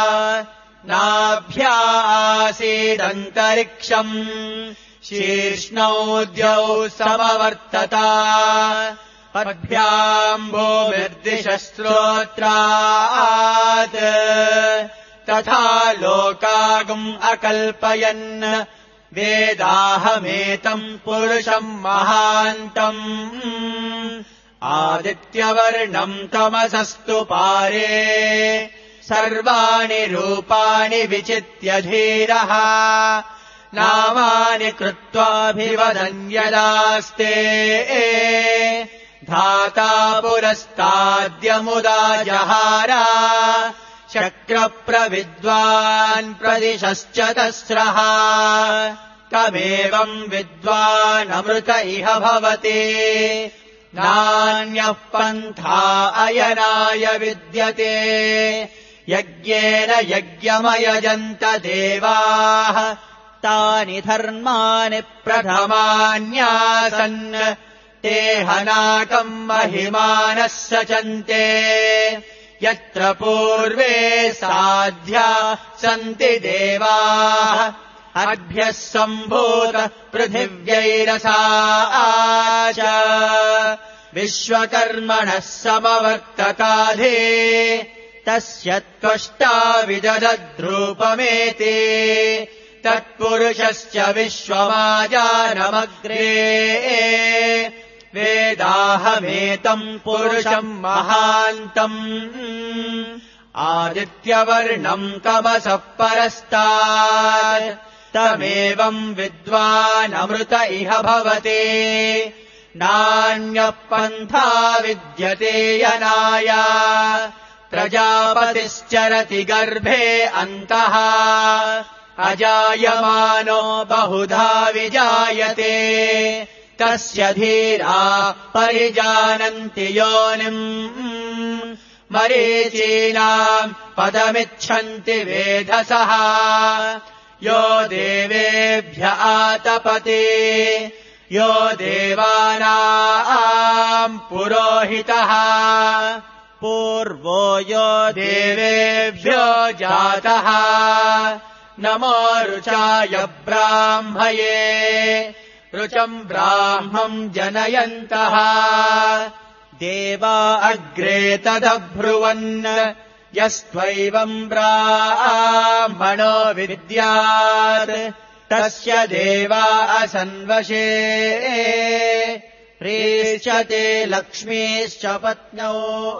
नाभ्यासीदन्तरिक्षम् शीर्ष्णौ द्यौ समवर्तता पद्भ्याम् भूमिर्दिशस्त्रोत्रात् तथा लोकागुम् अकल्पयन् वेदाहमेतम् पुरुषम् महान्तम् आदित्यवर्णम् तमसस्तु पारे सर्वाणि रूपाणि विचित्य धीरः नामानि कृत्वाभिवदन् यदास्ते धाता पुरस्ताद्यमुदा जहार शक्रप्रविद्वान् प्रदिशश्चतस्रः तमेवम् विद्वानमृत इह भवति नान्यः पन्था अयनाय विद्यते यज्ञेन यज्ञमयजन्त देवाः तानि धर्माणि प्रथमान्यासन् ते हनाकम् महिमानः सचन्ते यत्र पूर्वे साध्या सन्ति देवाः अभ्यः सम्भूत पृथिव्यैरसा च विश्वकर्मणः समवर्तताधे तस्य त्वष्टा विदधद्रूपमेते तत्पुरुषश्च विश्वमाजानमग्रे वेदाहमेतम् पुरुषम् महान्तम् आदित्यवर्णम् तमसः परस्तात् तमेवम् विद्वानमृत इह भवति नान्यः पन्था विद्यते यनाय प्रजापतिश्चरति गर्भे अन्तः अजायमानो बहुधा विजायते तस्य धीरा परिजानन्ति योनिम् मरीचीनाम् पदमिच्छन्ति वेधसः यो देवेभ्य आतपते यो देवानाम् पुरोहितः पूर्वो यो देवेभ्यो जातः नमो रुचाय ब्राह्मये रुचम् ब्राह्मम् जनयन्तः देवा अग्रे तदब्रुवन् यस्त्वैवम् ब्राह्मणो विद्यात् तस्य देवा असन्वशे प्रीष्यते लक्ष्मीश्च पत्नौ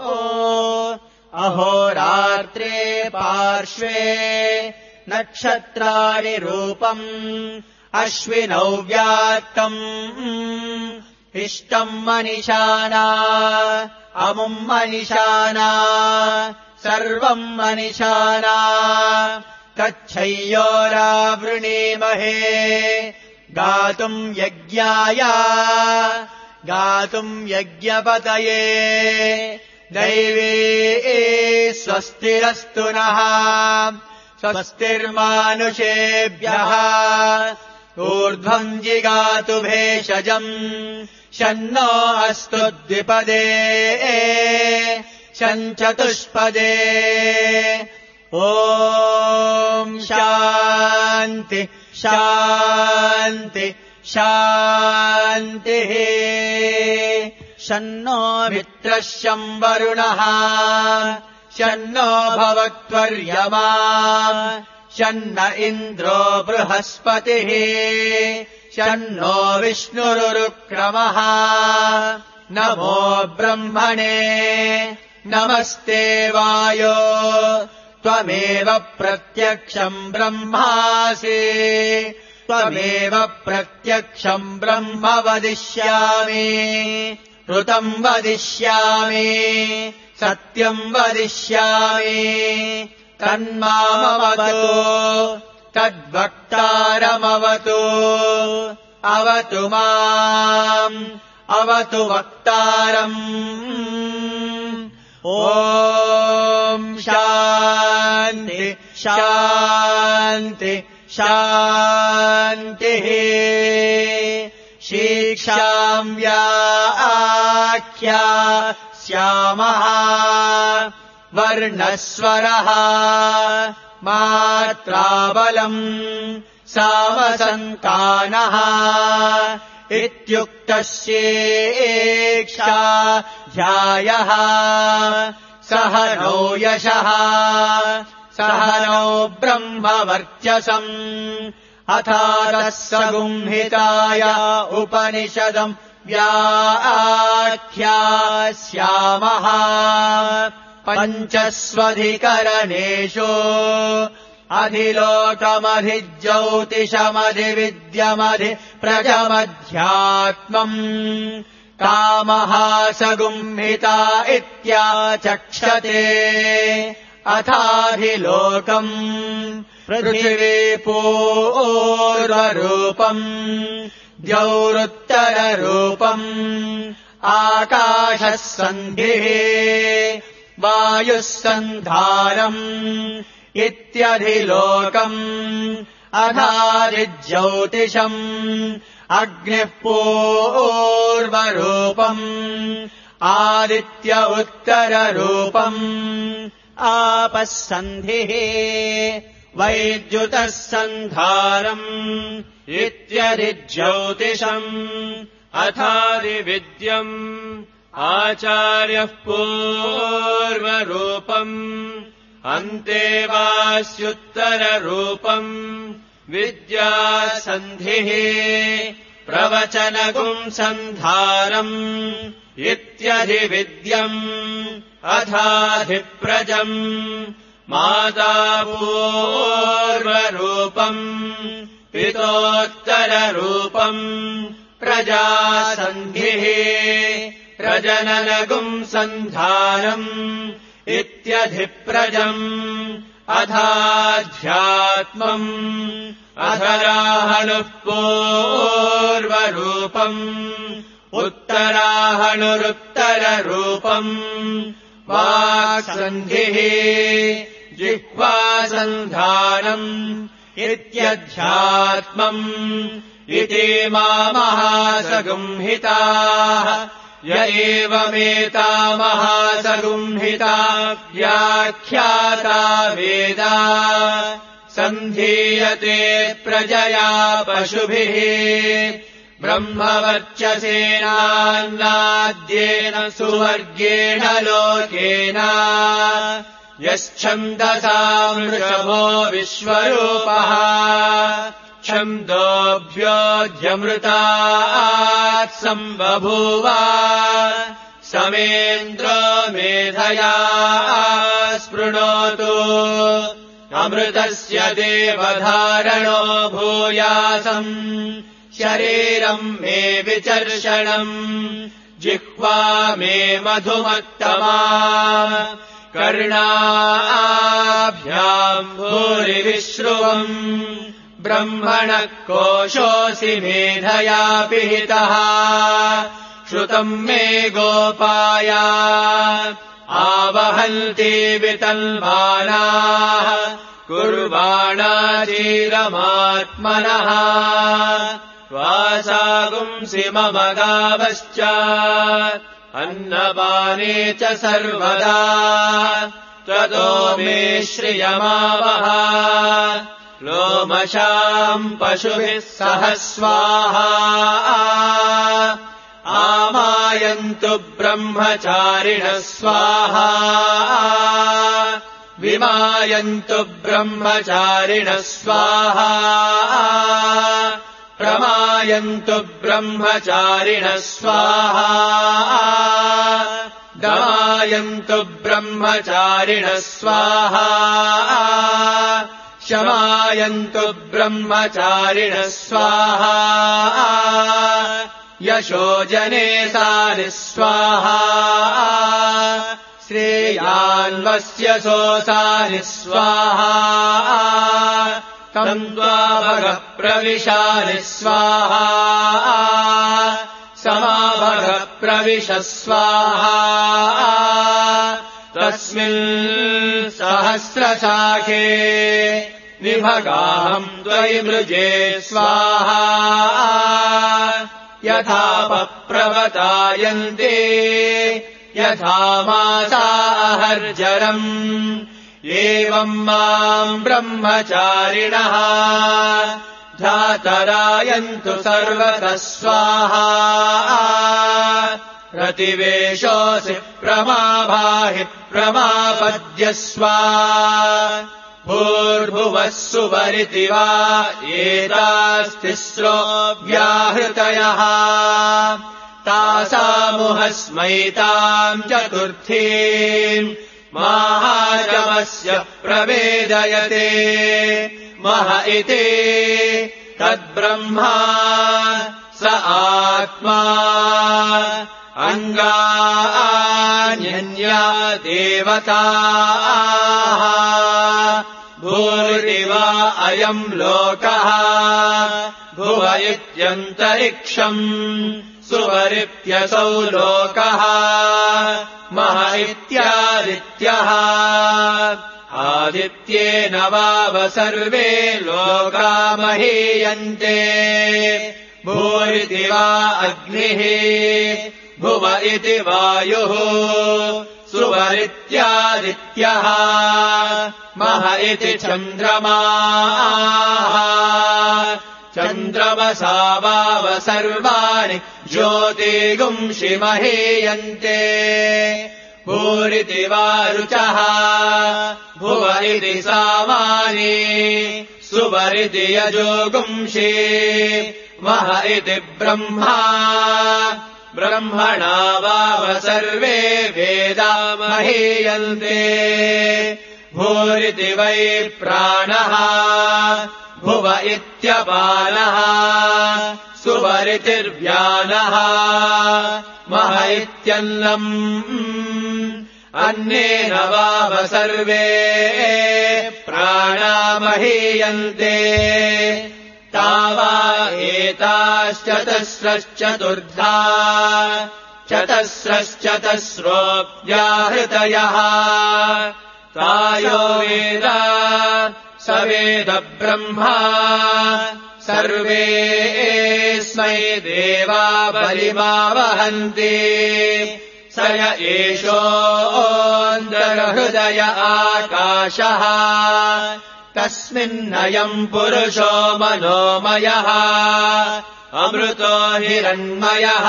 अहोरात्रे पार्श्वे नक्षत्राणि रूपम् अश्विनौ व्यात्तम् इष्टम् मनिषाना अमुम् मनिषाना सर्वम् मनिषाना कच्छय्योरावृणीमहे गातुम् यज्ञाय गातुम् यज्ञपतये दैवे स्वस्तिरस्तु नः स्वस्तिर्मानुषेभ्यः ऊर्ध्वम् जिगातु भेषजम् शन्नो अस्तु द्विपदे शञ्चतुष्पदे ॐ शान्ति शान्ति शान्तिः शन्नो मित्रः शं वरुणः शन्नो भवत्वर्यमा शन्न इन्द्रो बृहस्पतिः शन्नो विष्णुरुक्रमः नमो ब्रह्मणे नमस्ते वायो त्वमेव प्रत्यक्षम् ब्रह्मासि त्वमेव प्रत्यक्षम् ब्रह्म वदिष्यामि ऋतम् वदिष्यामि सत्यम् वदिष्यामि तन्मामवतु तद्वक्तारमवतु अवतु माम् अवतु वक्तारम् ॐ शान्ति शान्ति शान्तिः शीक्षाम् व्याख्या श्यामः वर्णस्वरः मात्राबलम् सामसन्तानः इत्युक्तस्येक्षा ध्यायः सह नौ यशः सह नौ ब्रह्मवर्चसम् अथारः सगुंहिताय उपनिषदम् व्याख्यास्यामः पञ्चस्वधिकरणेषु अधिलोकमधिज्योतिषमधिविद्यमधि प्रजमध्यात्मम् कामः सगुंहिता इत्याचक्षते अथाधिलोकम् पृथिवीपूर्वरूपम् द्यौरुत्तररूपम् आकाशः सन्धिः वायुः सन्धारम् इत्यधिलोकम् अधादिज्योतिषम् अग्निः पूर्वरूपम् आदित्य उत्तररूपम् आपः सन्धिः वैद्युतः सन्धारम् इत्यधिज्योतिषम् अथादिविद्यम् आचार्यः पूर्वरूपम् अन्तेवास्युत्तररूपम् विद्यासन्धिः प्रवचनगुम् सन्धारम् इत्यधिविद्यम् अथाधिप्रजम् माता पूर्वरूपम् पितोत्तररूपम् प्रजासन्धिः प्रजननगुम् सन्धारम् इत्यधिप्रजम् अथाध्यात्मम् अधराहनुः पूर्वरूपम् उत्तराहनुरुत्तररूपम् वाक्सन्धिः जिह्वासन्धानम् इत्यध्यात्मम् इति महासगुंहिताः य एवमेता महासगुंहिता व्याख्याता वेदा सन्धीयते प्रजया पशुभिः ब्रह्मवर्चसेनान्नाद्येन सुवर्गेण लोकेन यच्छन्दसामृषभो विश्वरूपः छन्दोभ्योऽध्यमृतात् सम्बभूव समेन्द्रो मेधया स्पृणोतु अमृतस्य देवधारणो भूयासम् शरीरम् मे विचर्षणम् जिह्वा मे मधुमत्तमा कर्णाभ्याम् भूरिविश्रुवम् ब्रह्मणः कोशोऽसि मेधया पिहितः श्रुतम् मे गोपाया आवहन्ति वितन्मानाः कुर्वाणाचीरमात्मनः वासागुंसि मम गावश्च अन्नपाने च सर्वदा ततो मे श्रियमावह लोमशाम् पशुभिः सह स्वाहा आमायन्तु ब्रह्मचारिणः स्वाहा विमायन्तु ब्रह्मचारिणः स्वाहा प्रमायन्तु ब्रह्मचारिणः स्वाहा दमायन्तु ब्रह्मचारिणः स्वाहा शमायन्तु ब्रह्मचारिणः स्वाहा यशोजने सारि स्वाहा श्रेयान्वस्य सोऽसारि स्वाहा तम् द्वाभगः प्रविशारि स्वाहा समाभगः प्रविश स्वाहा तस्मिन् सहस्रशाखे निभगाहम् द्वैमृजे स्वाहा यथा पप्रवतायन्ते यथा मासाहर्जरम् एवम् माम् ब्रह्मचारिणः धातरायन्तु सर्वतः स्वाहा प्रतिवेशोऽसि प्रमाभाहि प्रमापद्यस्व भूर्भुवः सुवरिति वा एतास्तिस्रो व्याहृतयः तासामुहस्मैताम् चतुर्थीम् माहाजमस्य प्रवेदयते मह इति तद्ब्रह्मा स आत्मा अङ्गान्यन्या देवताः भूरिव अयम् लोकः भुव इत्यन्तरिक्षम् सुवरित्यसौ लोकः मह इत्यादित्यः आदित्येन वाव सर्वे लोका महीयन्ते भूरिति वा अग्निः भुव इति वायुः सुवरित्यादित्यः मह इति चन्द्रमाः चन्द्रमसा वाव सर्वाणि ज्योतिगुंषि महीयन्ते भूरिति वा रुचः भुव इति सामानि सुवरिति यजोगुंषि मह इति ब्रह्मा ब्रह्मणा वाव सर्वे वेदा महीयन्ते भूरिति वै प्राणः भुव इत्यपानः सुवरितिर्व्यानः मह इत्यन्नम् अन्नेन वाव सर्वे प्राणामहीयन्ते तावा एताश्चतस्रश्चतुर्धा चतस्रश्चतस्रोऽप्याहृतयः तायो वेद स वेद ब्रह्मा सर्वेऽस्मै देवा बलिमावहन्ति स य एषोऽन्तर्हृदय आकाशः तस्मिन्नयम् पुरुषो मनोमयः अमृतो हिरण्मयः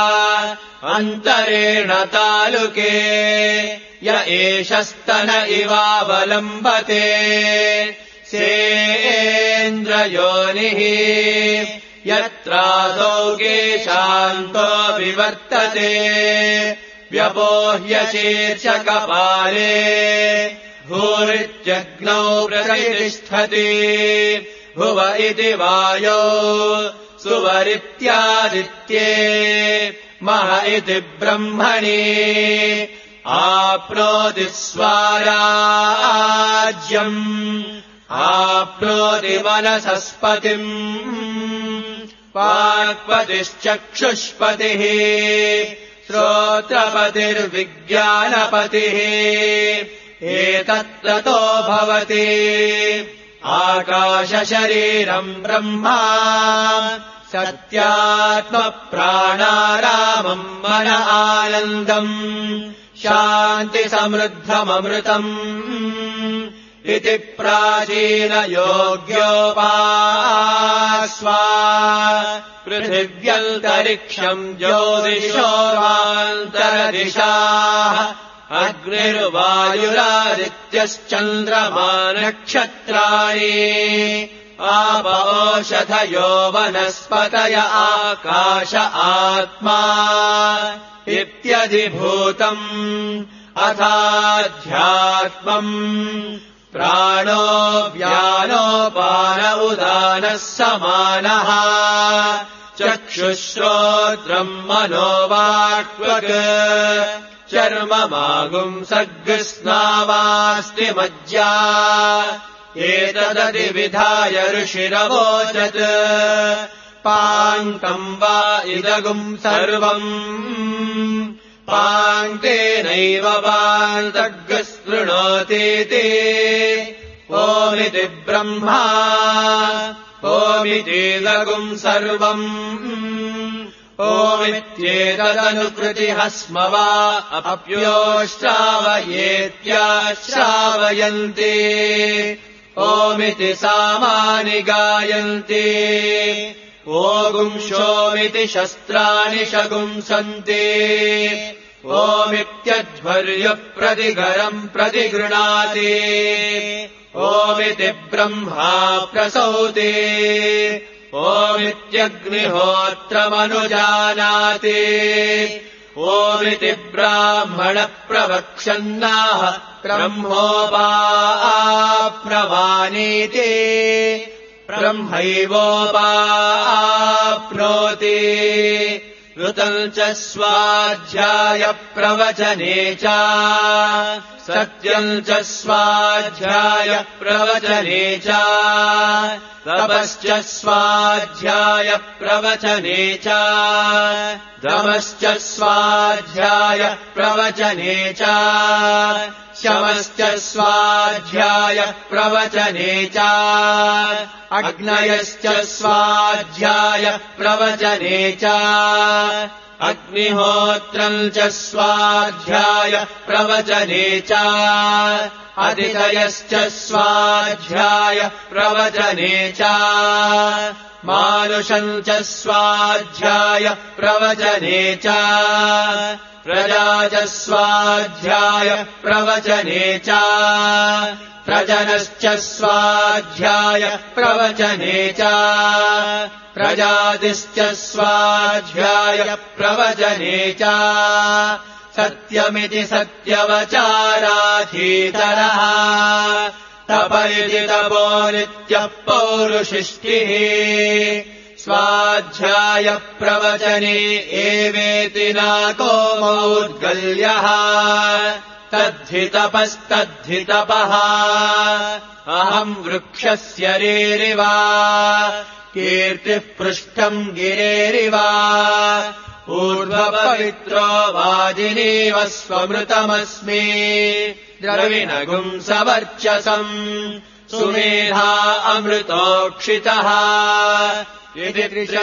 अन्तरेण तालुके य एष स्तन इवावलम्बते सेन्द्रयोनिः यत्रादौ केशान्तो विवर्तते व्यपोह्य शीर्षकपाले भूरित्यग्नौ प्रतिष्ठति भुव इति वायो सुवरित्यादित्ये मह इति ब्रह्मणि आप्नोति स्वाराज्यम् आप्नोति मनसस्पतिम् वाक्पतिश्चक्षुष्पतिः श्रोत्रपतिर्विज्ञानपतिः एतत्ततो भवति आकाशशरीरम् ब्रह्मा सत्यात्मप्राणारामम् मन आनन्दम् शान्तिसमृद्धममृतम् इति प्राचीनयोग्योपास्वा पृथिव्यन्तरिक्षम् ज्योतिषोऽवान्तरदिशाः अग्निर्वायुरादित्यश्चन्द्रमा नक्षत्राणि आप ओषधयो वनस्पतय आकाश आत्मा इत्यधिभूतम् अथाध्यात्मम् प्राणो व्यानोपान उदानः समानः चक्षुश्रोत्रम् मनोवाक्वक् चर्ममागुम् सर्गस्नावास्ति मज्जा एतदधिविधाय ऋषिरवोचत् पाङ्क्तम् वा इदगुम् सर्वम् पाङ्क्तेनैव वान्तर्गस्पृणोतीति ओमिति ब्रह्मा ओमितीदगुम् सर्वम् ओमित्येतदनुकृतिः स्म वा अप्योश्रावयेत्याश्रावयन्ति ओमिति सामानि गायन्ति ओगुंशोमिति शस्त्राणि शगुंसन्ति ओमित्यध्वर्यप्रतिघरम् प्रतिगृणाति ओमिति ब्रह्मा प्रसौति ओमित्यग्निहोत्रमनुजानाति ओमिति ब्राह्मणप्रवक्ष्यन्नाह ब्रह्मोपाप्नवानीति ब्रह्मैवोपाप्नोति ऋतम् च स्वाध्याय प्रवचने च सत्यम् च स्वाध्याय प्रवचने च तपश्च स्वाध्याय प्रवचने च दमश्च स्वाध्याय प्रवचने च शमश्च स्वाध्याय प्रवचने च अग्नयश्च स्वाध्याय प्रवचने च अग्निहोत्रम् च स्वाध्याय प्रवचने च अतिशयश्च स्वाध्याय प्रवचने च मानुषम् च स्वाध्याय प्रवचने च प्रजा च स्वाध्याय प्रवचने च प्रजनश्च स्वाध्याय प्रवचने च प्रजातिश्च स्वाध्याय प्रवचने च सत्यमिति सत्यवचाराधीतरः तप इति तपो नित्यः पौरुषिष्टिः स्वाध्याय प्रवचने एवेति नाको मौद्गल्यः तद्धि तपः अहम् वृक्षस्य रेरिव कीर्तिः पृष्ठम् गिरेरिव ऊर्ध्वपवित्रो वाजिनीव स्वमृतमस्मि द्रविणगुम् सवर्चसम् सुमेधा अमृतोक्षितः इति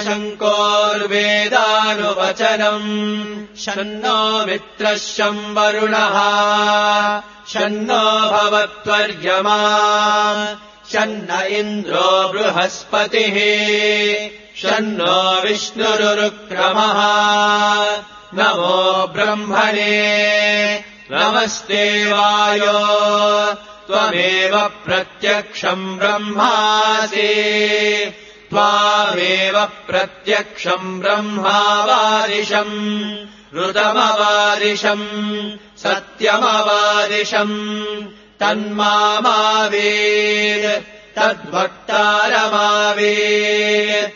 त्रिशङ्कोर्वेदानुवचनम् शन्नो मित्रः शं वरुणः शन्नो भवत्वर्यमा शन्न इन्द्रो बृहस्पतिः शन्नो विष्णुरुक्रमः नमो ब्रह्मणे नमस्ते वायो त्वमेव प्रत्यक्षम् ब्रह्मासि त्वामेव प्रत्यक्षम् ब्रह्मावादिशम् ऋतमवादिशम् सत्यमवादिशम् तन्मामावेद तद्वक्तारमावेद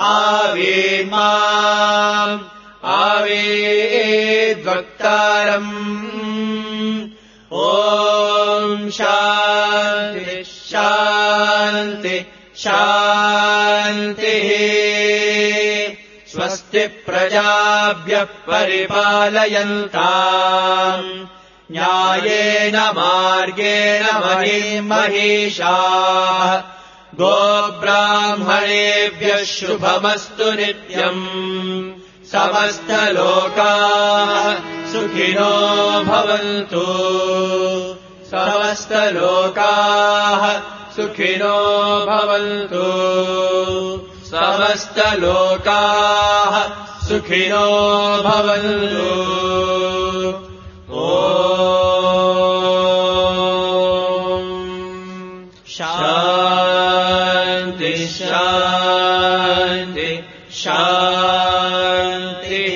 आवेन्माम् आवेद्वक्तारम् ॐ शान्ति शान्ति शान्तिः स्वस्ति प्रजाभ्यः परिपालयन्ताम् न्यायेन मार्गेण महिषाः गोब्राह्मणेभ्यः शुभमस्तु नित्यम् समस्तलोकाः सुखिनो भवन्तु समस्तलोकाः सुखिनो भवन्तु समस्तलोकाः सुखिनो भवन्तु ॐ शान्ति शान्ति शान्तिः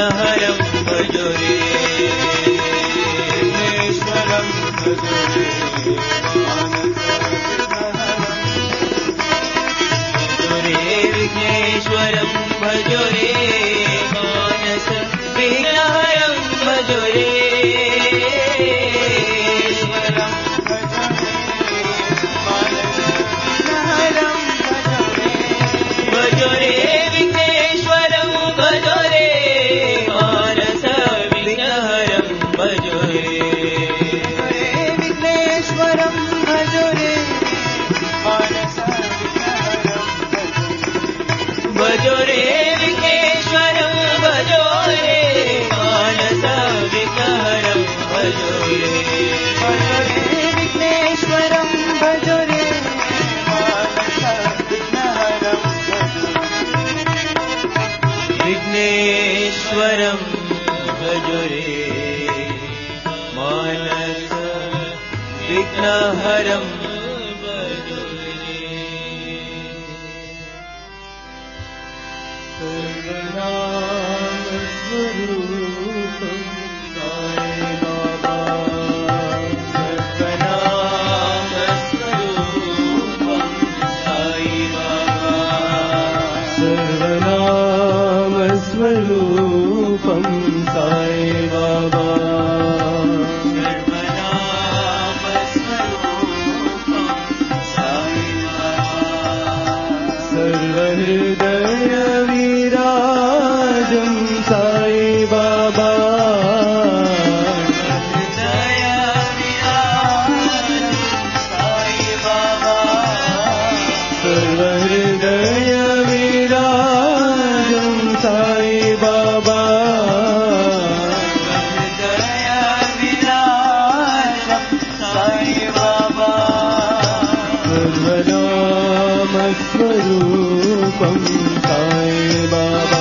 भजो रे सर्वेश्वरं भजुरे मानस विघ्नहरं भजुरे सर्वनामस्वरूपं साई बाबा सर्वनामस्वरूपं साई बाबा सर्वनामस्वरूपं साई बाबा सर्वहृदय विराजं साई बाबा हृदय विराजं साई बाबा सर्वहृदय विराजं साई बाबा हृदय विराजं साई बाबा सर्वनामस्वरूपं साई बाबा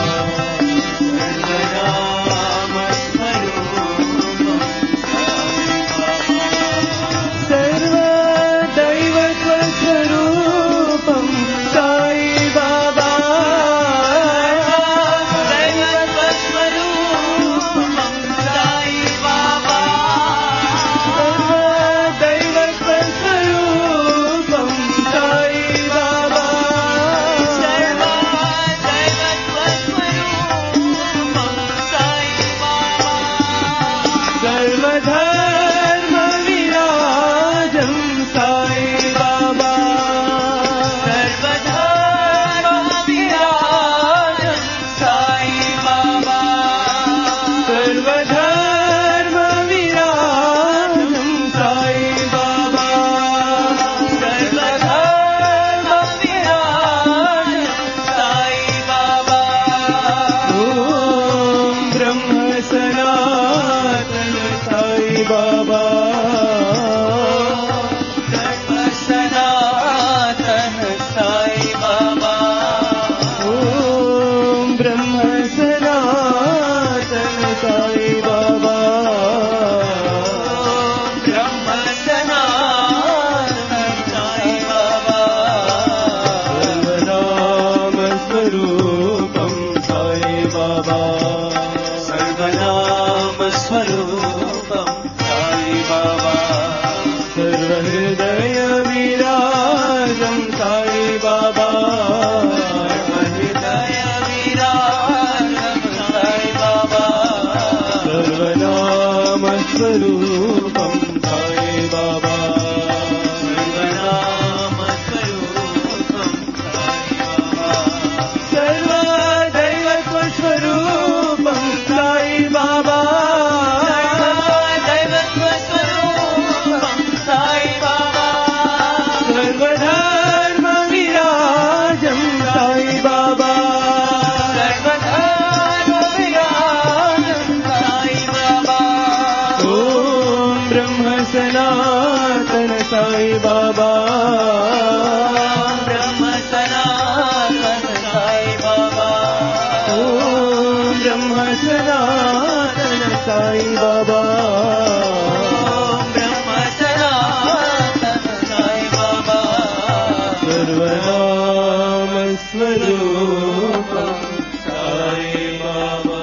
सर्वदैवत्वस्वरूपं साई बाबा दैवत्वस्वरूपं साई बाबा सर्वदैवत्वस्वरूपं साई बाबा सर्वदैवत्वस्वरूपं साई बाबा सर्वधर्म विराजं साई बाबा सर्वधर्म विराजं साई बाबा सर्वधर्म विराजं साई बाबा सर्वधर्म विराजं साई बाबा ॐ ब्रह्म सनातन साई बाबा ब्रह्म सनातन साई बाबा ॐ ब्रह्म सनातन साई बाबा ब्रह्म सनातन साई बाबा सर्वनामस्वरूपं साई बाबा सर्वनामस्वरूपं साई बाबा सर्वहृदय विराजं साई बाबा सर्वहृदय विराजं साई बाबा सर्वनामस्वरूपं साई बाबा सर्वनामस्वरूपं साई बाबा सर्वदैवत्वस्वरूपं साई बाबा सर्वदैवत्वस्वरूपं साई बाबा सर्वधर्म विराजं साई बाबा सर्वधर्म विराजं साई बाबा ॐ ब्रह्म सनातन साई बाबा ब्रह्म सनातन साई बाबा ॐ ब्रह्म सनातन साई बाबा ब्रह्म सनातन साई बाबा सर्वनामस्वरूपं साई बाबा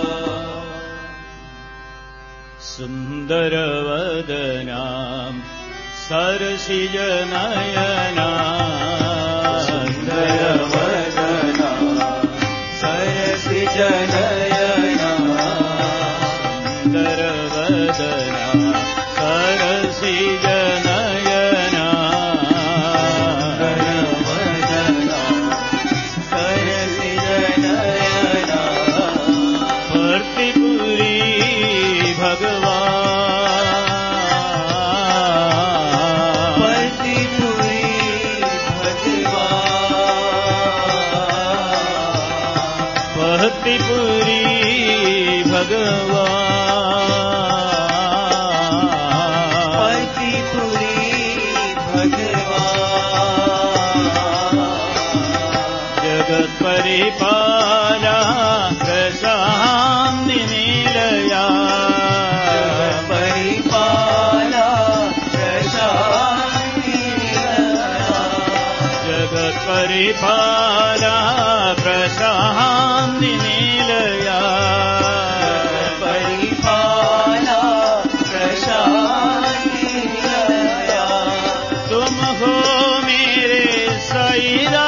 सुन्दरवदनां सरसिजनयना सुन्दरवदना सरसिजनयना सुन्दरवदना सरसिजनयना सुन्दरवदना सरसिजनयना भर्तिपुरी भगवान भर्तिपुरी भगवान भक्तिपुरी भगवान भक्तिपुरी भगवान जगत परिपाला प्रसाद परिपाला प्रशान्ति निलया परिपाला प्रशान्ति निलया तुम हो मेरे साईरा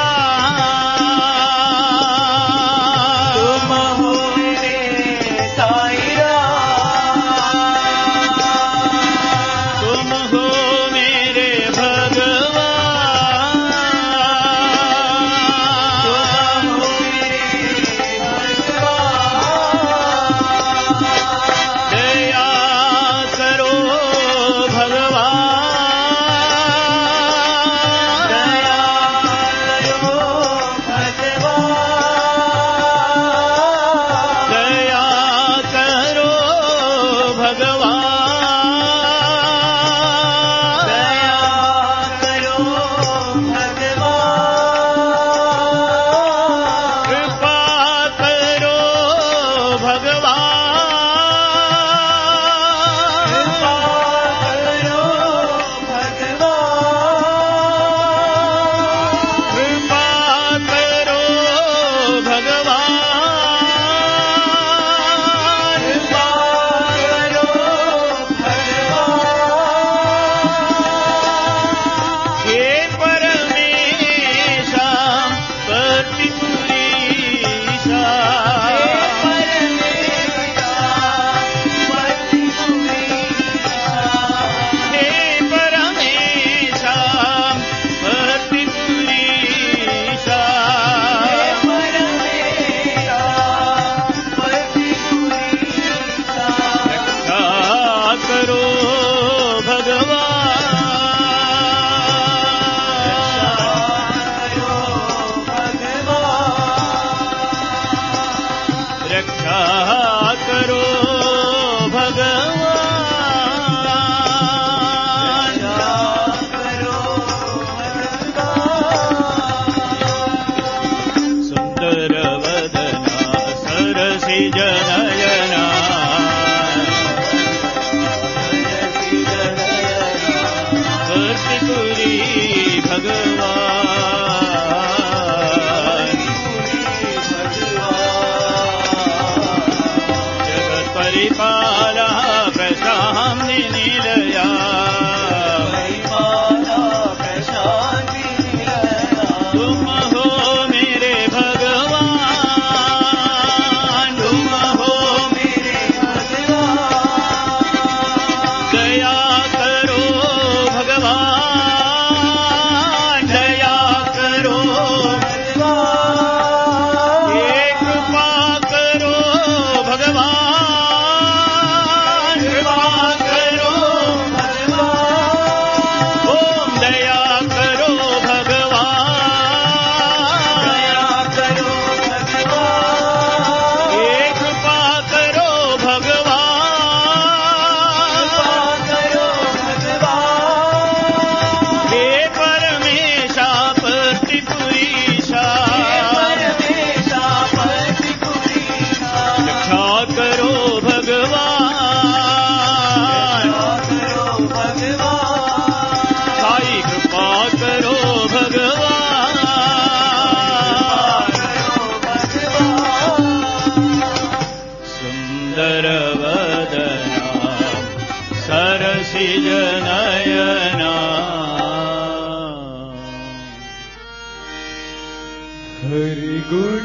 हरि गुण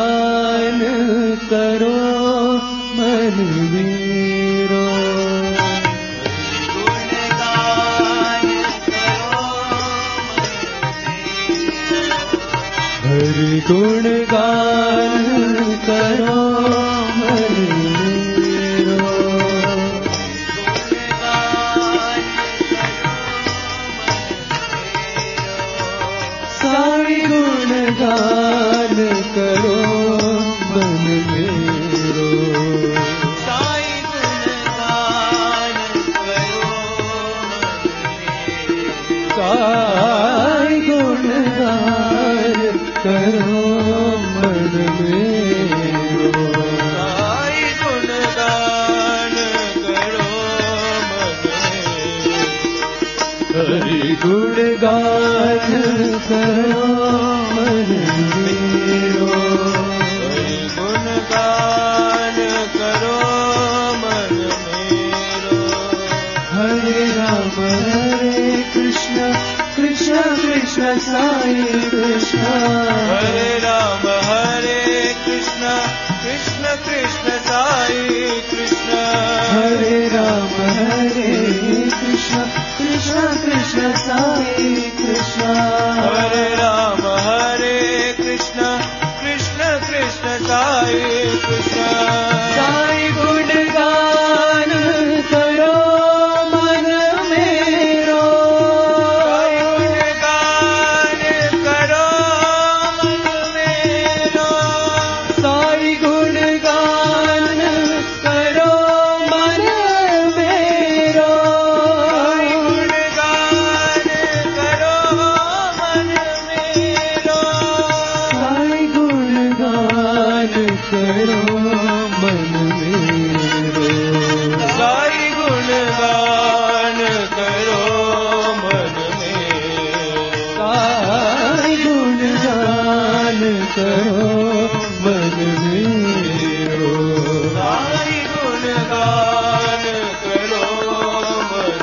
गान करो मन मेरो, हरि गुण गान करो मन मेरो, साई गुण गान करो मन मेरो, साई गुण गान करो साई गुण गान करो मन मेरो, साई गुण गान करो मन मेरो, हरि गुण गान करो मन कृष्ण हरे कृष्ण कृष्ण कृष्ण साई कृष्ण हरे कृष्ण कृष्ण कृष्ण साई कृष्ण हरे कृष्ण कृष्ण कृष्ण साई कृष्ण साई गुणगान करो मन मेरो साई गुणगान करो मन मेरो साई गुणगान करो मन मेरो साई गुणगान करो मन मेरो साई गुणगान करो मन मेरो साई गुणगान करो मन मेरो साई गुणगान करो मन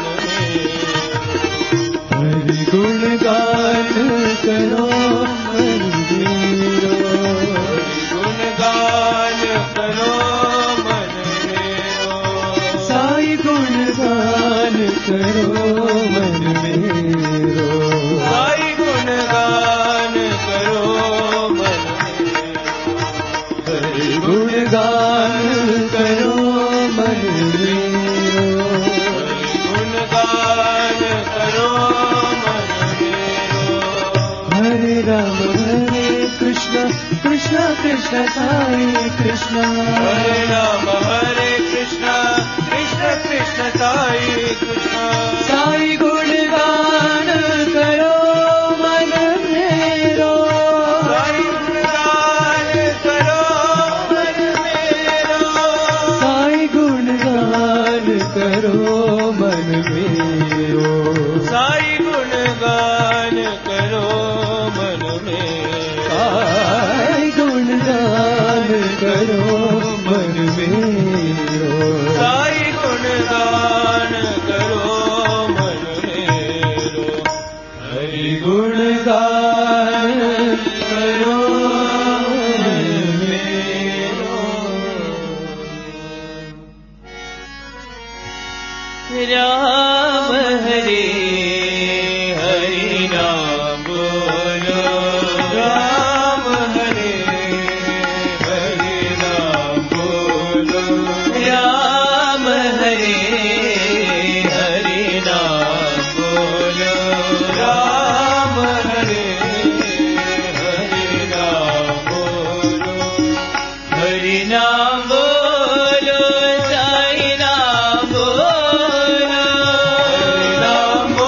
मेरो हरि गुणगान करो मन मेरो हरि गुणगान करो मन मेरो साई गुणगान करो मन मेरो साई गुणगान करो मन मेरो हरि गुणगान करो मन मेरो हरि गुणगान करो मन मेरो हरे कृष्ण कृष्ण कृष्ण साई कृष्ण हरे कृष्ण कृष्ण कृष्ण साई कृष्ण साई गुणगान करो मन मेरो साई गुणगान करो मन मेरो साई गुणगान करो मन मेरो साई गुणगान करो मन मेरो साई गुणगान करो मन मेरो साई गुणगान करो मन मेरो हरि गुणगान करो मन मेरो राम हरे हरि नाम बोलो राम हरे हरि नाम बोलो राम हरे हरि नाम बोलो राम हरे हरि नाम बोलो हरि नाम बोलो साई नाम बोलो हरि नाम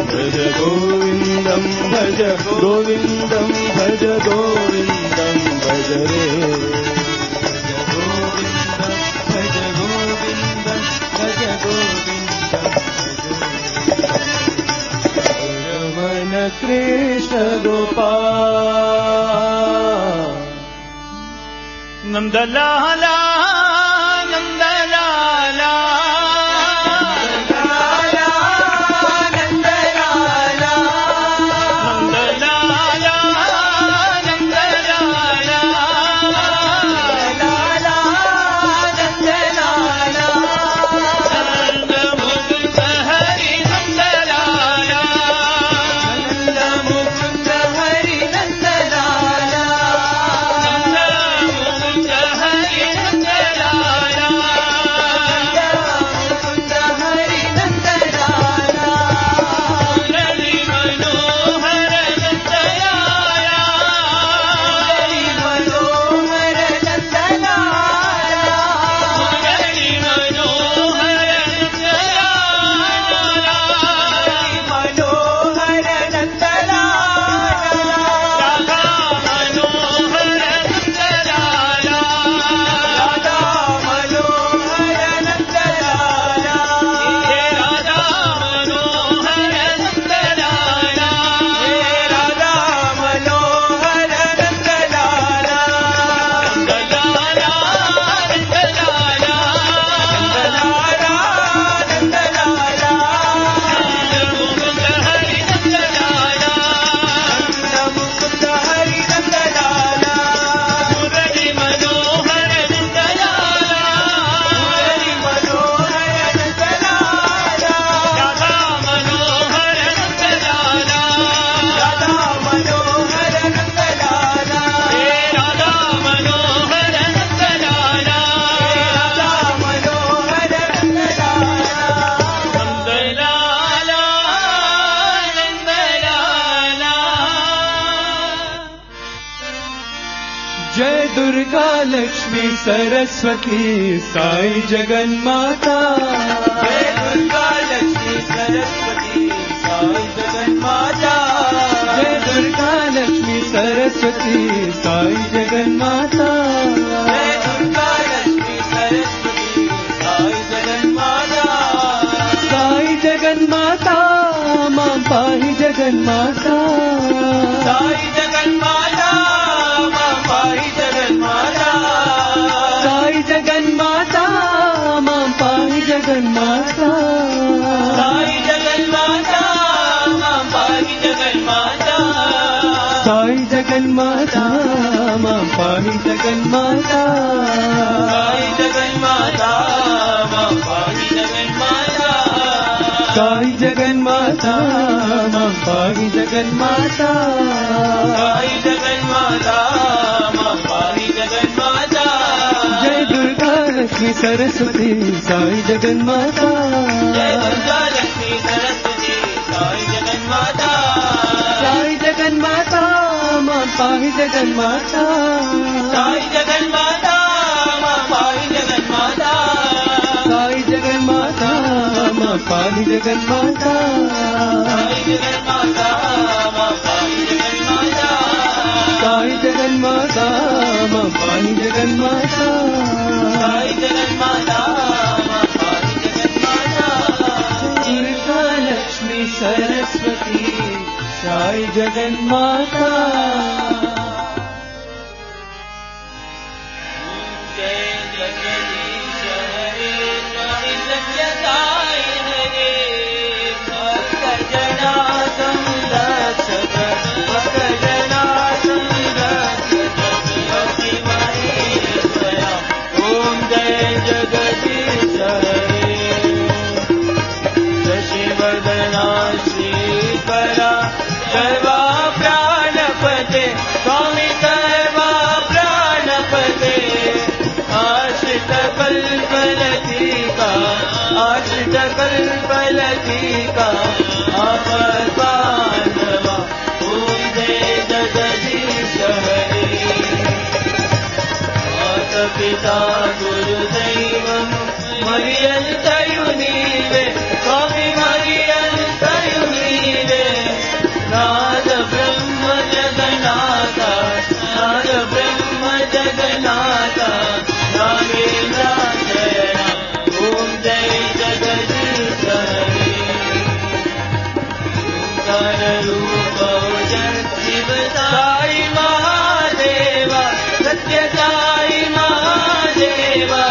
భజ గోవిందం భజ గోవిందం భజ గోవిందం భజ రే భజ గోవిందం భజ గోవిందం రమణ కృష్ణ గోపాల్ నందలాలా నందలాలా जय दुर्गा लक्ष्मी सरस्वती साई जगन्माता जय दुर्गा लक्ष्मी सरस्वती साई जगन्माता जय दुर्गा लक्ष्मी सरस्वती साई जगन्माता जय दुर्गा लक्ष्मी सरस्वती साई जगन्माता साई जगन्माता मां पाहि जगन्माता साई जगन्माता मां पाहि जगन्माता साई जगन्माता मां पाहि जगन्माता साई जगन्माता मां पाहि जगन्माता साई जगन्माता मां पाहि जगन्माता साई जगन्माता मां पाहि जगन्माता साई जगन्माता मां पाहि जगन्माता साई जगन्माता मां पाहि जगन्माता जय दुर्गा लक्ष्मी सरस्वती साई जगन्माता जय दुर्गा लक्ष्मी सरस्वती साई जगन्माता साई जगन्माता मां पाहि जगन्माता साई जगन्माता मां पाहि जगन्माता साई जगन्माता मां पाहि जगन्माता साई जगन्माता मां पाहि जगन्माता साई जगन्माता मां पाहि जगन्माता साई जगन्माता मां पाहि जगन्माता दुर्गा लक्ष्मी सरस्वती साई जगन्माता जय जगदीश हरे स्वामी सत्य साई हरे भक्त जना संरक्षक भक्त जना संरक्षक भक्ति महेश्वरा ओम जय जगदीश हरे शशिवर्धना श्रीकरा सर्वा प्राणपते स्वामी सर्वा प्राणपते आश्रित कल्पलतिका आश्रित कल्पलतिका आपद्बान्धवा ओम जय जगदीश हरे माता गुरुदैवं मरियन्तयु नीवे स्वामी मरियन्तयु नीवे अवतार रूप शिव साई महादेवा सत्य साई महादेवा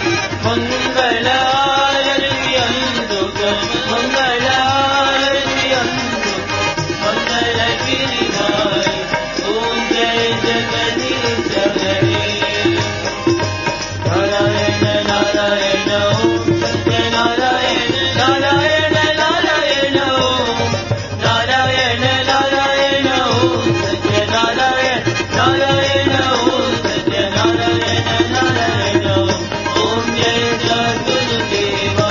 मंगलारति अंधुक मंगलारति अंधुक मंगल गिरिधारी ओम जय जगदीश हरे नारायण नारायण ओम सत्य नारायण नारायण नारायण ओम नारायण नारायण ओम सत्य नारायण नारायण ओम सत्य नारायण नारायण ओम जय सद्गुरुदेवा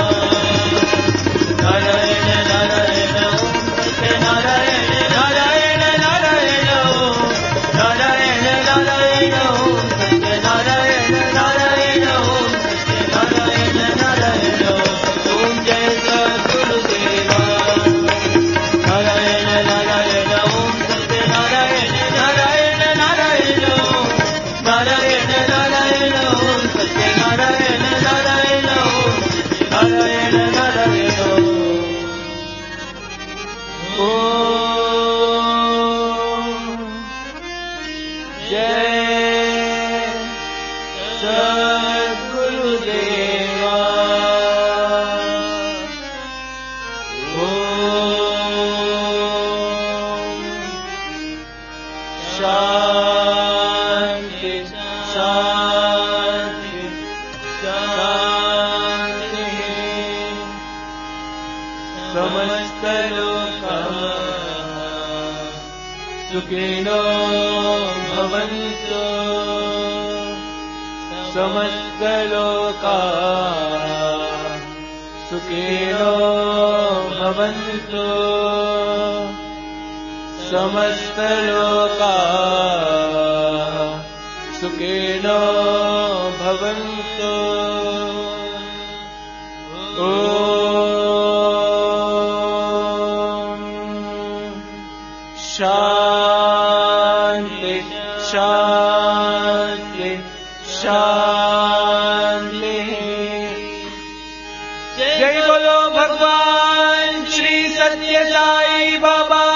नारायण नारायण ओम सत्य नारायण नारायण नारायण ओम नारायण नारायण ओम सत्य नारायण नारायण ओम सत्य नारायण नारायण ओम जय सद्गुरुदेवा नारायण नारायण ओम सत्य नारायण नारायण नारायण ओम नारायण नारायण ओम सत्य नारायण नारायण ओम नारायण नारायण ओम जय सद्गुरुदेवा शांति शांति शांति समस्त लोकाः सुखिनो भवन्तु समस्त लोकाः सुखिनो भवन्तु समस्त लोकाः सुखिनो भवन्तु शांति शांति शांति जय बोलो भगवान श्री सत्य साई बाबा